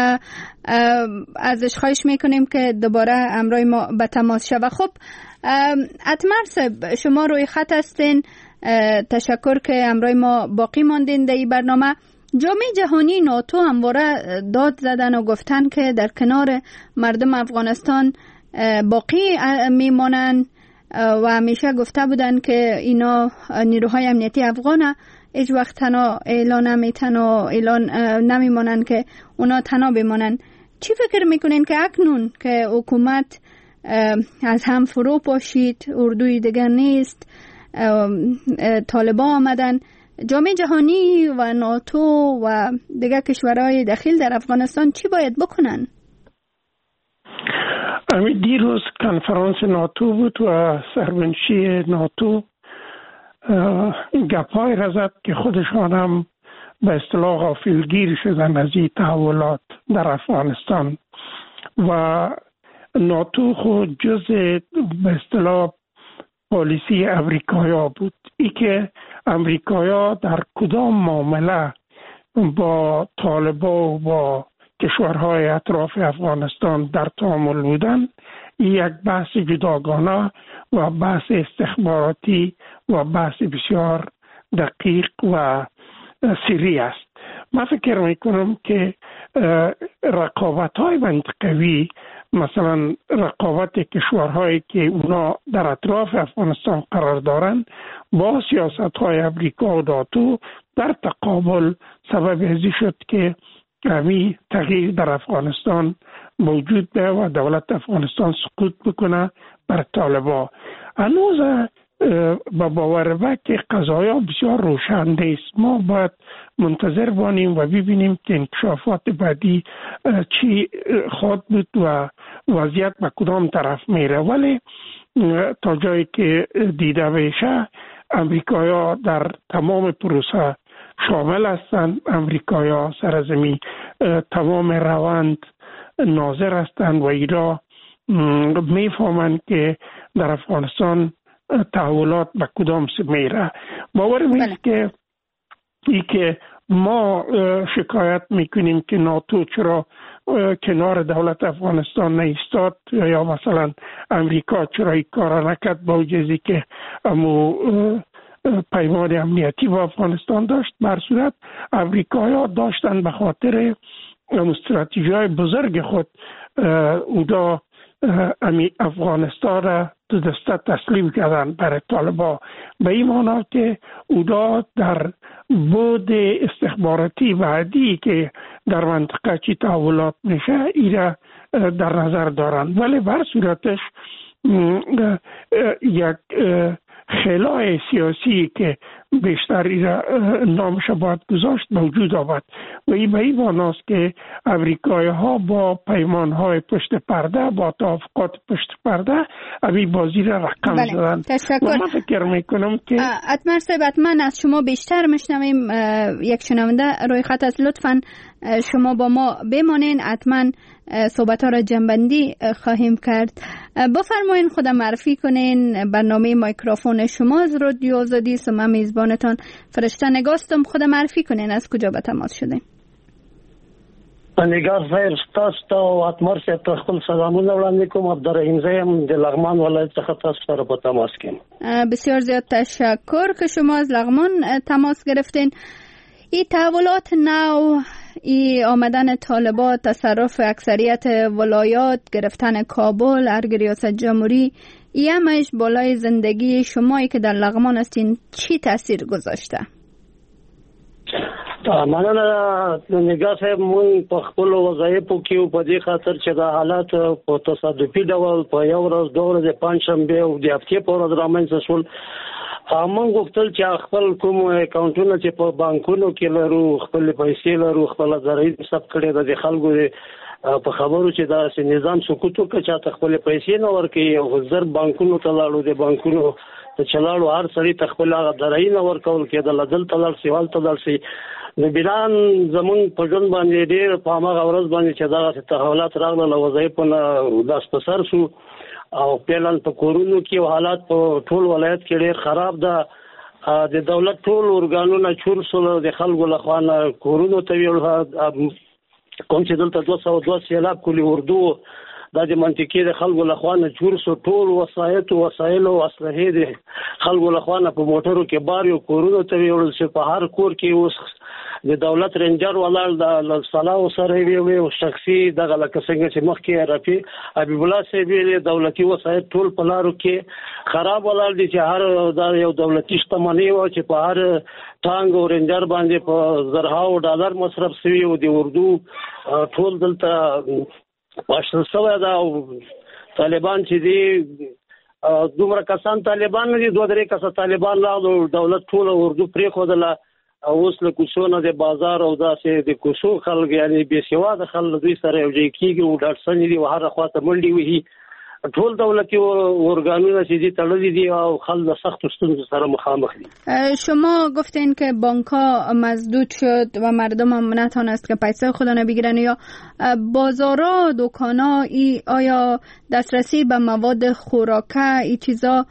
ازش خواهش میکنیم که دوباره همراه ما به تماس شود. خب اتمر صاحب، شما روی خط هستین، تشکر که همراه ما باقی ماندین در این برنامه. جامعه جهانی ناتو همواره داد زدن و گفتن که در کنار مردم افغانستان باقی میمانن و همیشه گفته بودن که اینا نیروهای امنیتی افغانه، هیچ وقت تنها اعلان نمیمانن که اونا تنها بمانن. چی فکر میکنین که اکنون که حکومت از هم فرو پاشید، اردوی دیگر نیست، طالبان آمدن، جامعه جهانی و ناتو و دیگر کشورهای داخل در افغانستان چی باید بکنن؟ دیروز کنفرانس ناتو بود و سرمنشی ناتو گپای را زد که خودشان هم به اصطلاح غافلگیر شدن از این تحولات در افغانستان و ناتو خود جز به اصطلاح پالیسی امریکایا بود. ای که امریکایا در کدام معامله با طالبان و با کشورهای اطراف افغانستان در تعامل بودن، یک بحث جداگانه و بحث استخباراتی و بحث بسیار دقیق و سری است. من فکر میکنم که رقابت‌های منطقوی، مثلا رقابت کشورهایی که اونا در اطراف افغانستان قرار دارند با سیاست‌های امریکا و ناتو در تقابل سبب ازی شد که همین تغییر در افغانستان موجود به و دولت افغانستان سقوط بکنه بر طالبان. هنوز با باور به که قضایا بسیار روشنده است. ما باید منتظر بانیم و ببینیم که انکشافات بعدی چی خواهد بود و وضعیت به کدام طرف میره. ولی تا جایی که دیده بشه امریکایا در تمام پروسه شامل هستند. امریکایا سرزمین تمام روند ناظر هستند و ایرا میفهمند که در افغانستان تحولات به کدام میره. باور میست که ای که ما شکایت میکنیم که ناتو چرا کنار دولت افغانستان نیستاد یا مثلا امریکا چرا این کار نکرد با وجودی که امو پیمان امنیتی با افغانستان داشت. بر صورت امریکایی‌ها داشتن به خاطر استراتژی‌های بزرگ خود اودا افغانستان را دو دسته تسلیم کردن برای طالبان، به این معنی که اودا در بود استخباراتی بعدی که در منطقه چی تحولات میشه ایره در نظر دارن. ولی بر صورتش یک خلای سیاسی که بیشتری نامش باید گذاشت موجود آمد و این به این معناست که امریکایی ها با پیمان های پشت پرده با توافقات پشت پرده امی بازی را رقم زدن. تشکر. و من فکر میکنم که اتمر صاحب من از شما بیشتر میشنویم. یک شنونده روی خط است، لطفا شما با ما بمانین، حتما صحبت ها را جنبندی خواهیم کرد. بفرمایین خودم معرفی کنین. برنامه مایکروفون شما از رادیو آزادی است. من میزبانتان فرشته نگاستم. خودم معرفی کنین از کجا به تماس شدین. نگار صاحب تاسو او اتمر صاحب ته خپل سلامونه وړاندې کوم. عبدالرحیم زیم د لغمان ولایت څخه تاسو سره په تماس کې. بسیار زیاد تشکر که شما از لغمان تماس گرفتین. این تحولات نو، این آمدن طالبان، تصرف اکثریت ولایات، گرفتن کابل، ارگ ریاست جمهوری، این همش بالای زندگی شمایی که در لغمان هستین چی تاثیر گذاشته؟ مننه نگاه صاحب، مون په خپل وظایفو کې په دې خاطر چې دا حالات په تصادفي ډول په یو ورځ دوه ورځې پنځشنبه او د هفتې په ورځ رامنځته شول. موږ غوښتل چې خپل کوم اکاونټونه چې په بانکونو کې لرو، خپل پیسې لرو، خپل زرعي حساب کړی د خلکو په خبرو چې دا نظام سقوط وکړي چې خپل پیسې نه ورکړي او زر بانکونو ته لاړو، د بانکونو ته چلاړو، هر سړی ته خپل زرعي نه ورکول کېدل، دل ته لاړ سیوال ته لاړ سي. د بیران زمون په ژوند باندې ډېر په هغه ورځ باندې چې دا تحولات راغله، وظایفونه داس په سر شو او پلان په کورونو کې حالات په ټول ولایت کې ډېر خراب ده. د دولت ټول ارګانونه چور سول، د خلکو لخوا کورونو ته ویل کوم چې دلته 202 سیلاب کلی اردو دا د منطقې د خلکو لخوا چور سو، ټول وسایل او اسلحې د خلکو لخوا په موټرو کې بار یو کورونو ته ویل چې په هر کور کې اوس د دولت رنجر ولال د صلاح سره وی او شخصي دغه لکه څنګه چې مخکې رفیع حبیب الله صاحب دولتي وسایل ټول په لارو کې خراب ولال دي چې هر دا یو دولتي شتمنۍ و چې په هر ټانګ او رنجر باندې په زرهاو ډالر مصرف شوی او د اردو ټول دلته پاشل شوی دا. طالبان چې دي دومره کسان طالبان نه دي، 2-3 کسان طالبان لاغلو، دولت ټول اردو پرې خودله اوس له کوڅو د بازار او داسې د کوڅو خلک یعنی بې سواده خلک دوی سره یو ځای کېږي او ډاټسن دي او هر خواته منډې وهي. ټول دولتي ارگانونه چې دي تړلي دي او خلک سخت ستونزو سره مخامخ دي. شما گفتین که بانک‌ها مسدود شد و مردم هم نتونست که پیسه خود را بگیرن، یا بازارها، دکان‌ها آیا دسترسی به مواد خوراکه این چیزا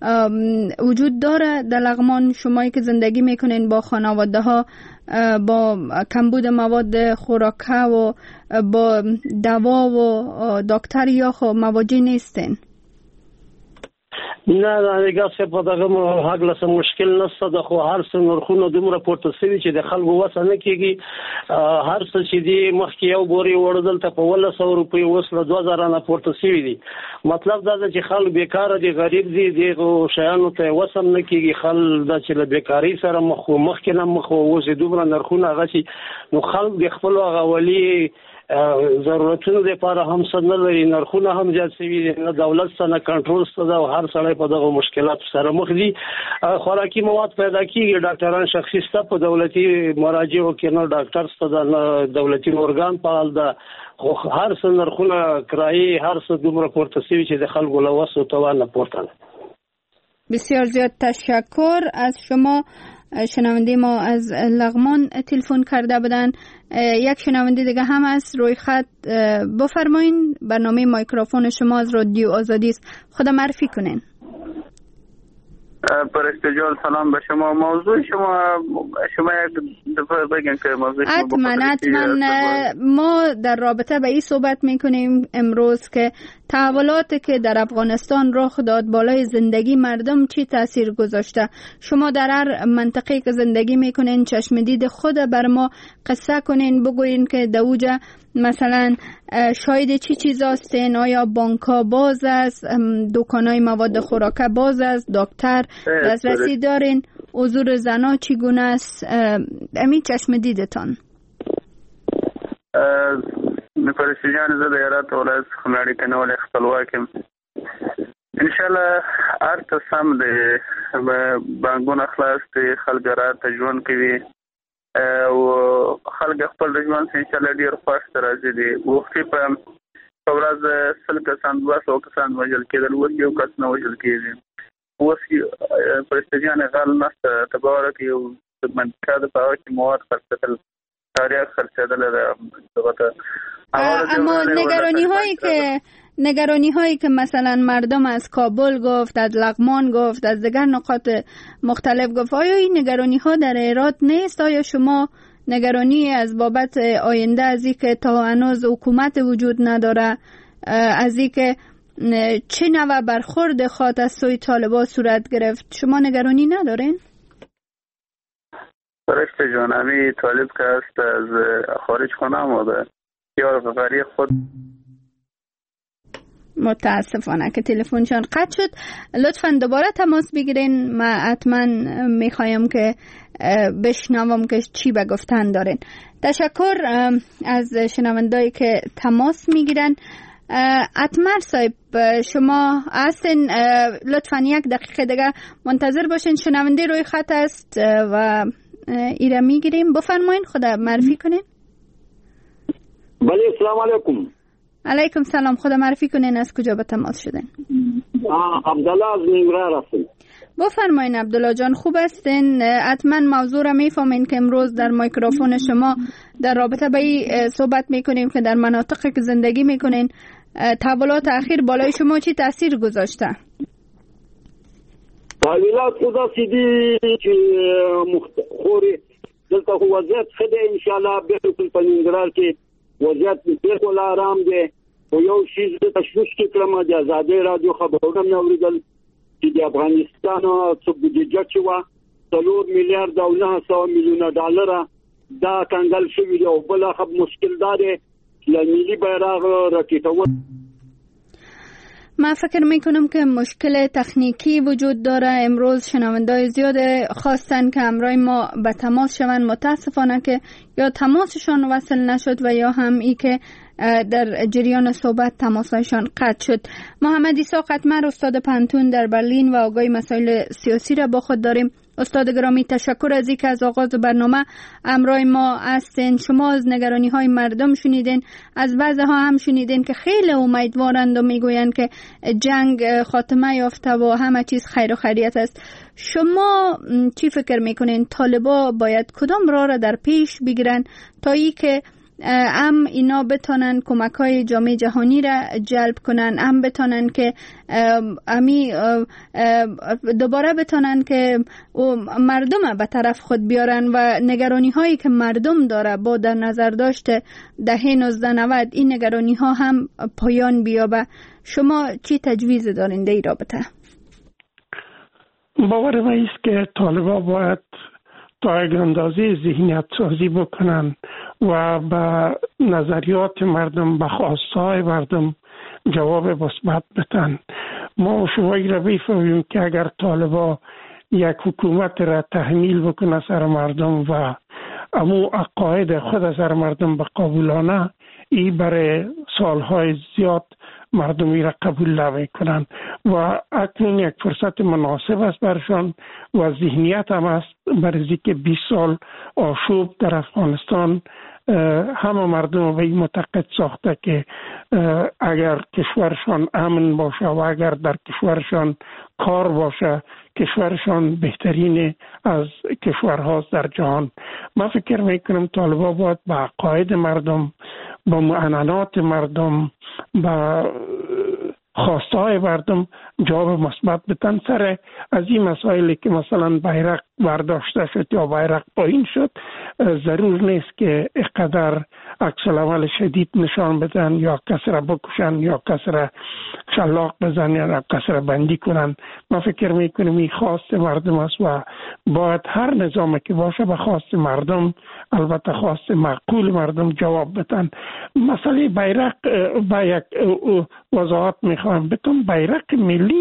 وجود داره در لغمان؟ شمایی که زندگی میکنین با خانواده ها با کمبود مواد خوراکه و با دوا و دکتر یا خو مواجه نیستین؟ نه دیگه څه په دغه هغه څه مشکل نشته د خو هر څه نرخونه دومره پورته شوي چې د خلکو وسه نه کېږي. هر څه چې دی مخکې یو بوري وړدل ته په 100 روپۍ اوس له 2000 نه پورته شوي دي. مطلب دا ده چې خلک بیکاره دي، غریب دي، دغه شیانو ته وسه نه کېږي. خلک دا چې له بیکارۍ سره مخکې نه مخ اوس دومره نرخونه هغه شي، نو خلک د خپل هغه ولي ضرورتونو لپاره هم څه نه لري، نرخونه هم زیات شوي، نه دولت څخه کنټرول شته او هر سړی په دغه مشکلاتو سره مخ دي. خوراکي مواد پیدا کیږي، ډاکټران شخصي ستا په دولتي مراجعو کې نه ډاکټر ستا د دولتي ارګان فعال ده، خو هر څه نرخونه کرایي هر څه دومره پورته شوي چې د خلکو له وسو توان نه پورته ده. بسیار زیاد تشکر از شما. شنونده ما از لغمان تلفن کرده بودن. یک شنونده دیگه هم از روی خط. بفرمایین، برنامه مایکروفون شما از رادیو آزادی است، خود معرفی کنین. فرشته جان سلام به شما. موضوع شما بگین که موضوع حتما ما در رابطه به این صحبت میکنیم امروز که تحولاتی که در افغانستان رخ داد بالای زندگی مردم چی تاثیر گذاشته. شما در هر منطقه که زندگی میکنین چشم دید خود بر ما قصه کنین، بگوین که دوجه مثلا شاید چی چیز هستین، آیا بانک‌ها باز است، دکان‌های مواد خوراکه باز است، دکتر دسترسی دارین، حضور زنا چگونه است، همین چشم دیدتان. فرشته جان زه د هرات ولایت خملاړي کنه ولې خپلواکم. انشالله هر قسم د بانګونه خلاص دي، خلک راته ژوند کوي او خلک خپل ژوند سره انشالله ډیر خوښ راځي دي. وختي په ورځ 100 کسان 200 کسان وژل کېدل، اوس یو کس نه وژل کېږي. اوس پرستجان غل نشته، تباره کې یو منطقه د پاوه کې مواد خرڅېدل، تاریخ خرڅېدل دغه. اما نگرانی هایی که مثلا مردم از کابل گفت، از لغمان گفت، از دیگر نقاط مختلف گفت، آیا این نگرانی ها در هرات نیست؟ آیا شما نگرانی از بابت آینده، از این که تا هنوز حکومت وجود نداره، از این که چه نوع برخورد خواهد از سوی طالبان صورت گرفت، شما نگرانی ندارین؟ فرشته جان، همی طالب که هست از خارج خانه آمده یا غریق خود. متاسفانه که تلفنشان قطع شد. لطفاً دوباره تماس بگیرین، من حتما میخوایم که بشنوم که چی به گفتن دارین. تشکر از شنوندایی که تماس میگیرن. اتمر صاحب شما هستین، لطفاً 1 دقیقه دیگه منتظر باشین، شنونده روی خط است و ایره میگیریم. بفرمایین، خدا معرفی کنین. بله، السلام علیکم. علیکم سلام، خدا معرفی کنین، از کجا به تماس شدین؟ عبدالله از نیمرا هستم. بفرمایین عبدالله جان، خوب هستین؟ حتما موضوع را میفهمین که امروز در میکروفون شما در رابطه به این صحبت میکنیم که در مناطقی که زندگی میکنین تحولات اخیر بالای شما چی تاثیر گذاشته؟ تحولات خدا سیدی که خوری دلتا وضعیت خده انشاءالله بخل پنیندرار که وضعیت بخل آرام ده و یو شیز تشویش که کرم ده ازاده رادیو خبرونم نوریدل که ده افغانستان څه بودجه چې وه 4 میلیارد او 900 میلیونه ډالره دا کنګل شوي دي او بله مشکل دا دی له ملي بیرغ راټیټول. من فکر میکنم که مشکل تکنیکی وجود داره. امروز شنوندای زیاد خواستن که همراه ما به تماس شوند، متاسفانه که یا تماسشان وصل نشد و یا هم ای که در جریان صحبت تماسشان قطع شد. محمد عیسی قطمر، استاد پانتون در برلین و آگاهی مسائل سیاسی را با خود داریم. استاد گرامی، تشکر از اینکه از آغاز برنامه همراه ما هستین. شما از نگرانی های مردم شنیدین، از بعضها هم شنیدین که خیلی امیدوارند و میگویند که جنگ خاتمه یافته و همه چیز خیر و خیریت است. شما چی فکر میکنین طالبا باید کدام راه را در پیش بگیرن تا ای که هم اینا بتونن کمک های جامعه جهانی را جلب کنن، هم بتونن که امی دوباره بتونن که مردم به طرف خود بیارن و نگرانی هایی که مردم داره با در نظر داشته دهه 1990 این نگرانی ها هم پایان بیابه. شما چی تجویز دارین در این رابطه؟ باور من است که طالبا باید تا یک اندازه ذهنیت سازی بکنن و به نظریات مردم، به خواستهای مردم جواب مثبت بدن. ما شوایی را بفهمیم که اگر طالبا یک حکومت را تحمیل بکنه سر مردم و امو عقاید خود سر مردم بقبولانه، این برای سالهای زیاد مردمی را قبول نمی کنند و اکنون یک فرصت مناسب است برشان و ذهنیت هم است برای که 20 سال آشوب در افغانستان همه مردم به این معتقد ساخته که اگر کشورشان امن باشه و اگر در کشورشان کار باشه کشورشان بهترین از کشورهاست در جهان. من فکر میکنم طالبا باید با عقاید مردم، با معنانات مردم، با خواستهای مردم جواب مثبت بدن سر از این مسائلی که مثلا بیرق برداشته شد یا بیرق پایین شد. ضرور نیست که اقدر عکس العمل شدید نشان بدن یا کس را بکشن یا کس را شلاق بزنن یا کس را بندی کنن. من فکر میکنم این خواست مردم است و باید هر نظامی که باشه به خواست مردم، البته خواست معقول مردم جواب بدن. مسئله بیرق با یک وضاحت میخوام بتون. بیرق ملی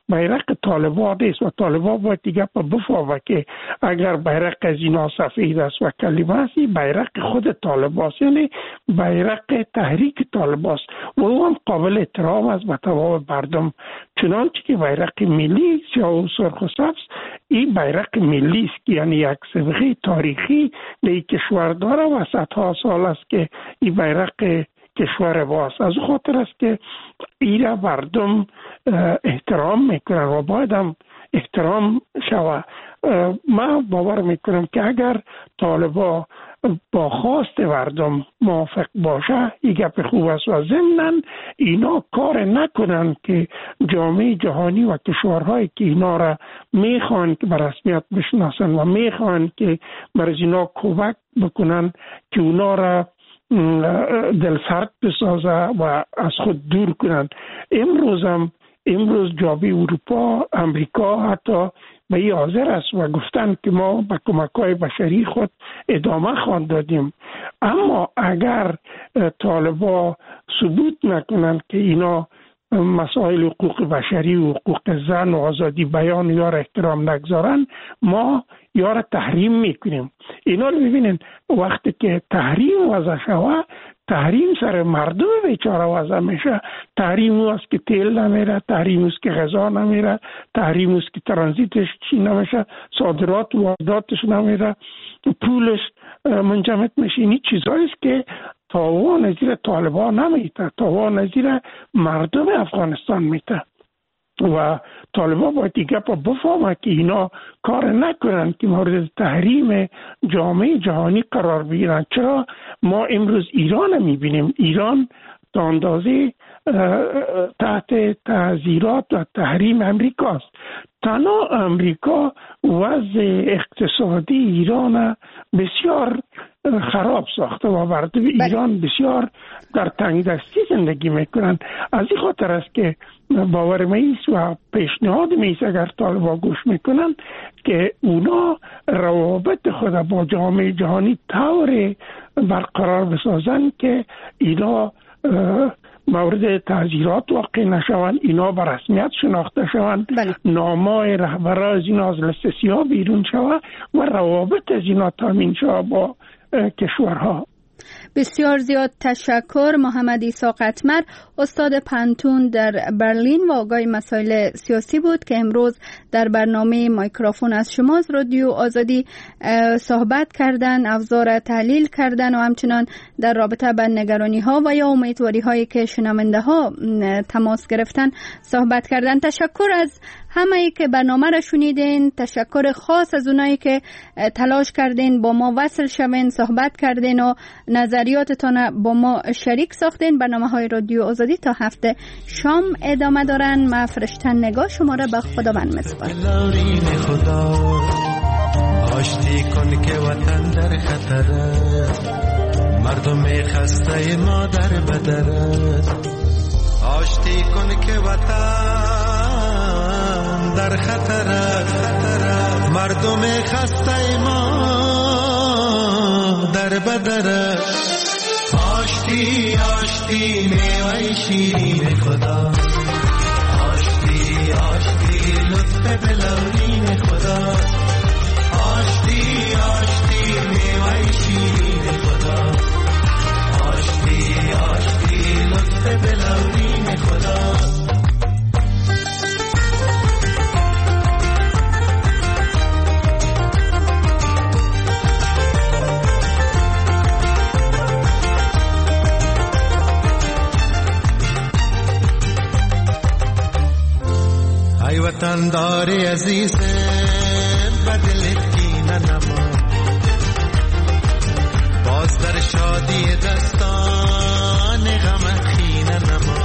بیرق طالبان است و طالبان باید دیگه بفهمه که اگر بیرق از اینا سفید است و کلمه است، بیرق خود طالبان است، یعنی بیرق تحریک طالبان است و او هم قابل احترام است به تمام مردم. چنانچه که بیرق ملی سیاه و سرخ و سبز این بیرق ملی است، یعنی یک سابقه تاریخی در کشور داره و صدها سال است که این بیرق کشور باست. از خاطر است که ایره مردم احترام میکنن و باید هم احترام شود. من باور میکنم که اگر طالبا با خواست مردم موافق باشه این گپ خوب است و ضمناً اینا کار نکنن که جامعه جهانی و کشورهایی که اینا را میخوان که به رسمیت بشناسن و میخوان که برای اینا کمک بکنن که اونا را دلسرد بسازه و از خود دور کنند. امروز جامعه اروپا، امریکا حتی به این حاضر است و گفتند که ما به کمک‌های بشری خود ادامه خواهیم دادیم. اما اگر طالبا ثبوت نکنند که اینا مسائل حقوق بشری و حقوق زن و آزادی بیان یا را احترام نگذارن، ما یا را تحریم میکنیم. اینا رو ببینین وقتی که تحریم وضع شود، تحریم سر مردم بیچاره وضع میشه. تحریم است که تیل نمیره، تحریم است که غذا نمیره، تحریم است که ترانزیتش چی نمیشه، صادرات و وارداتش نمیره، پولش منجمد میشه. این چیزایی است که تاوان نظیر طالبان نمیته، تاوان نظیر مردم افغانستان میته و طالبان باید دیگه بفهمه که اینا کار نکنن که مورد تحریم جامعه جهانی قرار بگیرن. چرا ما امروز ایران میبینیم؟ ایران تا اندازه تحت تعزیرات و تحریم امریکاست. تنها امریکا وضع اقتصادی ایران بسیار خراب ساخته و مردم ایران بسیار در تنگ دستی زندگی میکنن. از این خاطر است که باور میست و پیشنهاد میست اگر طالبان گوش میکنن که اونا روابط خود با جامعه جهانی طور برقرار بسازن که اینا مورد تعزیرات واقع نشوند، اینا به رسمیت شناخته شوند، نامای رهبران از اینا از لیست سیاه بیرون شود و روابط از اینا تامین شود با کشورها. بسیار زیاد تشکر. محمد عیسی قطمر، استاد پانتون در برلین و آگاه مسائل سیاسی بود که امروز در برنامه مایکروفون از شما از رادیو آزادی صحبت کردن، ابزار تحلیل کردن و همچنان در رابطه با نگرانی ها و یا امیدواری هایی که شنونده ها تماس گرفتن صحبت کردن. تشکر از همه که برنامه را شنیدین. تشکر خاص از اونایی که تلاش کردین با ما وصل شوین، صحبت کردین و نظریاتتان با ما شریک ساختین. برنامه‌های رادیو آزادی تا هفته شام ادامه دارن. من فرشته نگاه شما را به خداوند میسپارم. آشتی کن که وطن در خطر است، مردم خسته ما در بدر است. آشتی کن که وطن در خطر است، مردم خسته ما در بدر است. آشتی آشتی میوه شیرین خدا، آشتی آشتی لطف بلورین خدا، آشتی آشتی میوه شیرین خدا، آشتی آشتی لطف بلورین خدا. ای وطن دار عزیز بدل کینه نما، باز در شادی دستان غم خینه نما.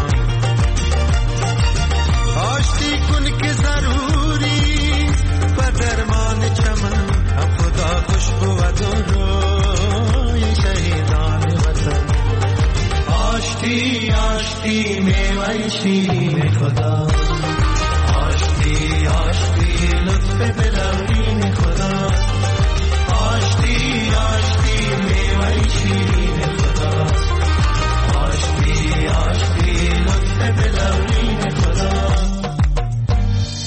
آشتی کن که ضروری و درمان چمن، هم خدا خوشبو و روی شهیدان وطن. آشتی آشتی میوه شیرین خدا، آشتی آشتی لطف بلورین خدا، آشتی آشتی میوه شیرین خدا، آشتی آشتی لطف بلورین خدا.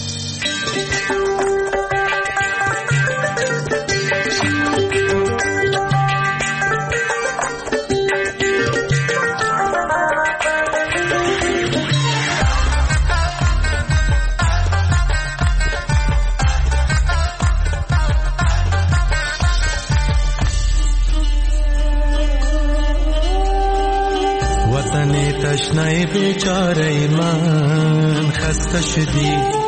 تشنه بیچاره من خسته شدی